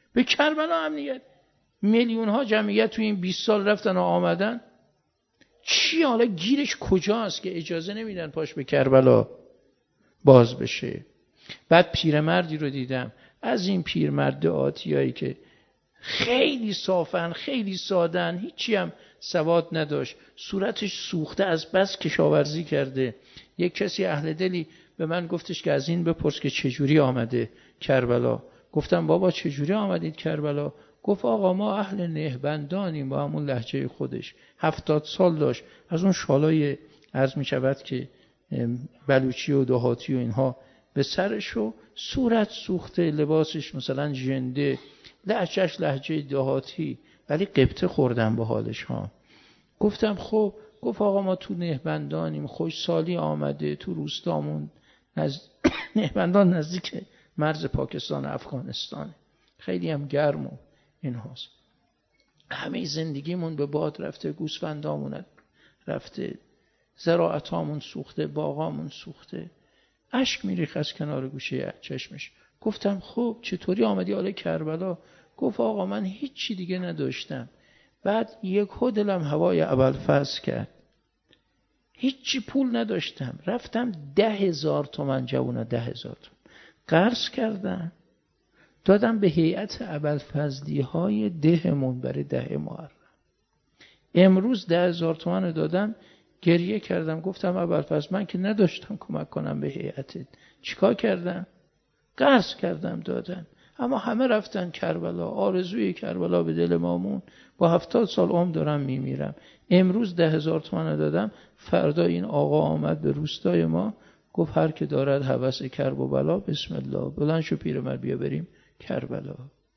به کربلا امنیت. میلیون ها جمعیت تو این 20 سال رفتن و آمدن. چی حالا گیرش کجاست که اجازه نمیدن پاش به کربلا باز بشه؟ بعد پیرمردی رو دیدم، از این پیرمرد آتیایی که خیلی صافن، خیلی سادن، هیچی هم سواد نداشت، صورتش سوخته از بس کشاورزی کرده. یک کسی اهل دلی به من گفتش که از این بپرس که چجوری آمده کربلا. گفتم بابا چجوری آمدید کربلا؟ گفت آقا ما اهل نهبندانیم، با همون لهجه خودش. 70 سال داشت، از اون شالای عرض می شود که بلوچی و دهاتی و اینها به سرش، و صورت سوخته، لباسش مثلا ژنده، لهجهش لهجه دهاتی، ولی قبطه خوردن به حالش ها. گفتم خب. گفت آقا ما تو نهبندانیم، خوش سالی آمده تو روستامون. نهبندان نزدیک مرز پاکستان و افغانستانه، خیلی هم گرم و این هاست. همه زندگیمون به باد رفته، گوسفندامون رفته، زراعتامون سوخته، باغامون سوخته. اشک میریخت از کنار گوشه چشمش. گفتم خب چطوری آمدی حالا کربلا؟ گفت آقا من هیچی دیگه نداشتم، بعد یک دلم هوای ابوالفضل کرد، هیچی پول نداشتم، رفتم 10,000 تومان، جوونا 10,000 تومان قرض کردم، دادم به هیئت ابوالفضلی های دهمون برای 10 محرم. امروز 10,000 تومان دادم، گریه کردم، گفتم ابوالفضل من که نداشتم کمک کنم به هیئتت، چیکار کردم؟ قرض کردم دادم. اما همه رفتن کربلا، آرزوی کربلا به دل مامون، با 70 سال عمر دارم میمیرم. امروز 10,000 تومان دادم، فردا این آقا آمد به روستای ما، گفت هر که دارد هوس کرب و بلا بسم الله، بلند شو پیرمرد بیا بریم کربلا.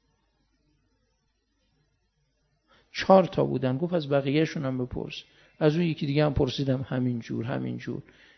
4 تا بودن، گفت از بقیه‌شون هم بپرس. از اون یکی دیگه هم پرسیدم، همین جور.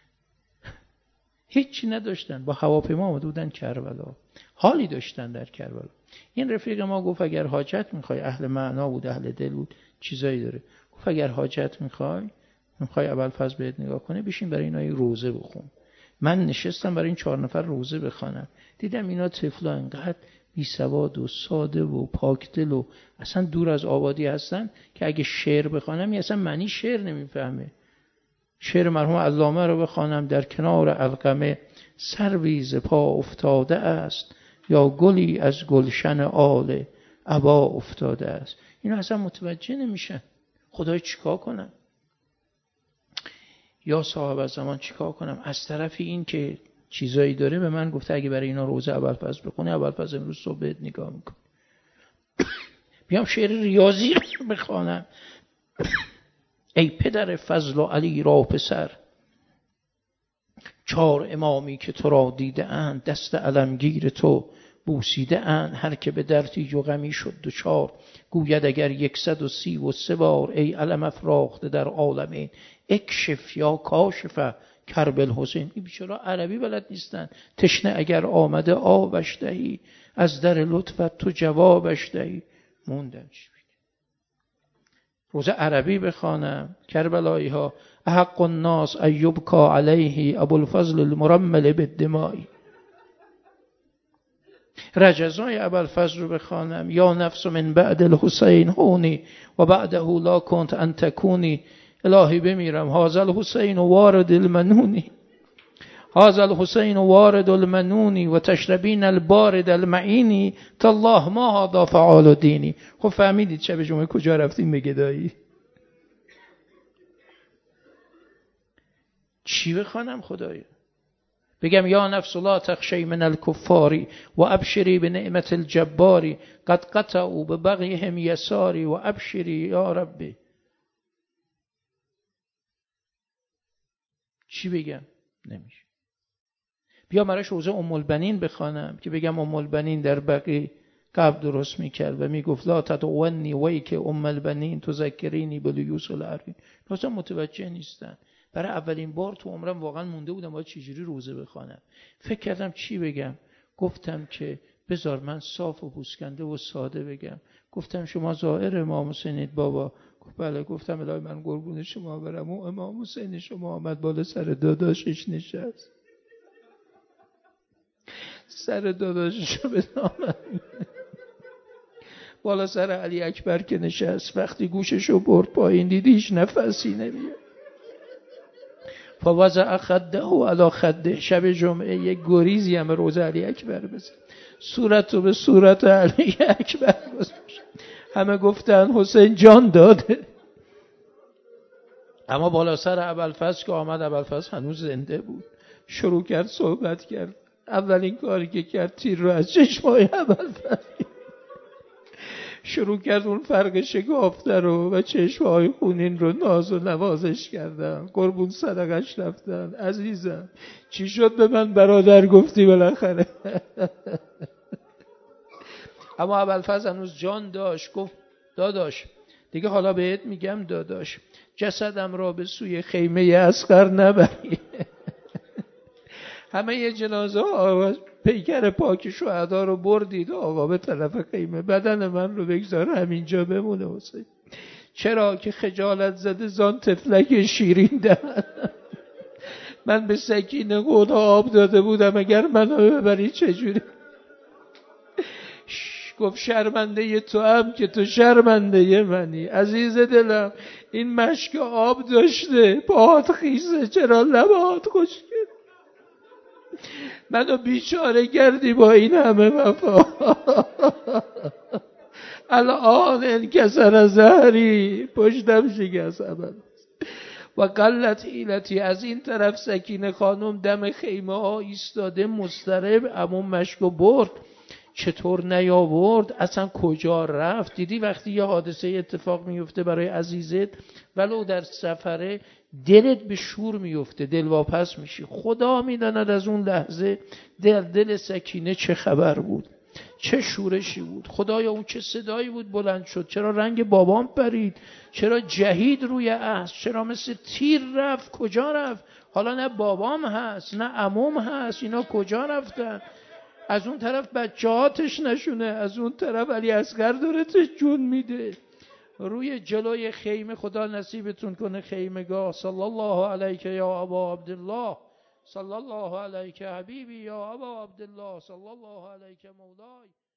هیچی نداشتن، با هواپیما آمده بودن کربلا، حالی داشتن در کربلا. این رفیق ما گفت اگر حاجت میخوای، اهل معنا بود، اهل دل بود، چیزایی داره، گفت اگر حاجت میخوای ابوالفضل بهت نگاه کنه، بشین برای اینا روزه بخون. من نشستم برای این 4 نفر روزه بخونم، دیدم اینا طفلا انقدر بی سواد و ساده و پاکدل و اصلا دور از آبادی هستن که اگه شعر بخونم اصلا معنی شعر نمیفهمه. شعر مرحوم علامه رو بخوانم، در کنار علقمه سروی ز پا افتاده است، یا گلی از گلشن آل عبا افتاده است. اینا اصلا متوجه نمیشن. خدای چیکار کنم؟ یا صاحب زمان چیکار کنم؟ از طرف این که چیزایی داره به من گفته اگه برای اینا روزه ابوالفضل بخونی، ابوالفضل امروز صبح بهت نگاه میکنه. بیام شعر ریاضی رو بخوانم، ای پدر فضل و علی را پسر، 4 امامی که تو را دیده اند، دست علمگیر تو بوسیده اند. هر که به دردی و غمی شد دچار، گوید اگر 133 بار ای علم افراخته در عالمین، اکشف یا کاشف کرب الحسین. این بیچاره عربی بلد نیستن. تشنه اگر آمده آبش دهی، از در لطفت تو جوابش دهی. موندم چی بگم؟ روزه عربی بخوانم، کربلایی ها احق الناس ایبکا علیه ابوالفضل المرمل بالدماء. رجزای ابوالفضل رو بخوانم، یا نفس من بعد الحسین هونی و بعده لا کنت ان تکونی. الهی بمیرم، هذا الحسین وارد المنونی، هذا الحسین وارد المنونی و تشربین البارد المعینی، تالله ما هذا فعال دینی. خب فهمیدید شب جمعه کجا رفتیم به گدایی؟ چی بخوانم خدایا؟ بگم یا نفس لا تخشی من الکفاری و ابشری به نعمت الجباری، قد قطعوا به بغیهم یساری و ابشری یا ربی. چی بگم؟ نمیشه. بیا براش روزه ام البنین بخوانم که بگم ام البنین در بقی قبل درست میکرد و میگفت لا تدعونی ویک ام البنین تذکرینی بالیوس العربین. لازم متوجه نیستن. برای اولین بار تو عمرم واقعا مونده بودم باید چجوری روزه بخوانم. فکر کردم چی بگم. گفتم که بذار من صاف و پوسکنده و ساده بگم. گفتم شما زائر امام حسینید بابا؟ گفت بله. گفتم الهی من قربون شما برم، و امام حسین شما آمد بالا سر داداشش نشست، سر داداششو به نامم. بالا سر علی اکبر که نشست، وقتی گوششو برد پایین دید هیچ نفسی نمیاد. فوضع خده علی خده. شب جمعه یک گریزی هم روز علی اکبر بزن، صورت رو به صورت علی اکبر گذاشت. همه گفتن حسین جان داده. اما بالا سر ابوالفضل که آمد، ابوالفضل هنوز زنده بود، شروع کرد صحبت کرد. اولین کاری که کرد تیر رو از چشمای ابوالفضل شروع کرد اون فرق شکافته رو و چشمای خونین رو ناز و نوازش کردن، قربون صدقش رفتن. عزیزم چی شد به من برادر گفتی بالاخره؟ اما ابوالفضل هنوز جان داشت. گفت داداش دیگه حالا بهت میگم داداش، جسدم را به سوی خیمه اصغر نبری. همه یه جنازه آواز پیکر پاک شهدا رو بردید آقا به طرف خیمه، بدن من رو بگذار همینجا بمونه حسین. چرا که خجالت زده زان تفلک شیرین دهن. من به سکینه خدا آب داده بودم، اگر منو ببری چجوری؟ گفت شرمنده تو هم که تو شرمنده منی. عزیز دلم این مشک آب داشته، پاهات خیسه، چرا لبات خشکه؟ منو بیچاره کردی با این همه وفا. الان انکسر ظهری، پشتم شکست عمل و قلت حیلتی. از این طرف سکینه خانم دم خیمه ها ایستاده مضطرب، اما مشکو برد چطور نیاورد، اصلا کجا رفت؟ دیدی وقتی یه حادثه اتفاق میفته برای عزیزت ولو در سفره، دلت به شور میفته، دلواپس میشی. خدا میداند از اون لحظه در دل سکینه چه خبر بود، چه شورشی بود. خدایا اون چه صدایی بود بلند شد، چرا رنگ بابام پرید، چرا جهید روی اسب، چرا مثل تیر رفت، کجا رفت؟ حالا نه بابام هست نه عموم هست، اینا کجا رفتن؟ از اون طرف بچه‌هاتش نشونه، از اون طرف علی اصغر داره جون میده. روی جلوی خیمه، خدا نصیبتون کنه خیمگاه. صلی الله علیک یا ابا عبدالله، صلی الله علیک حبیبی یا ابا عبدالله، صلی الله علیک مولای.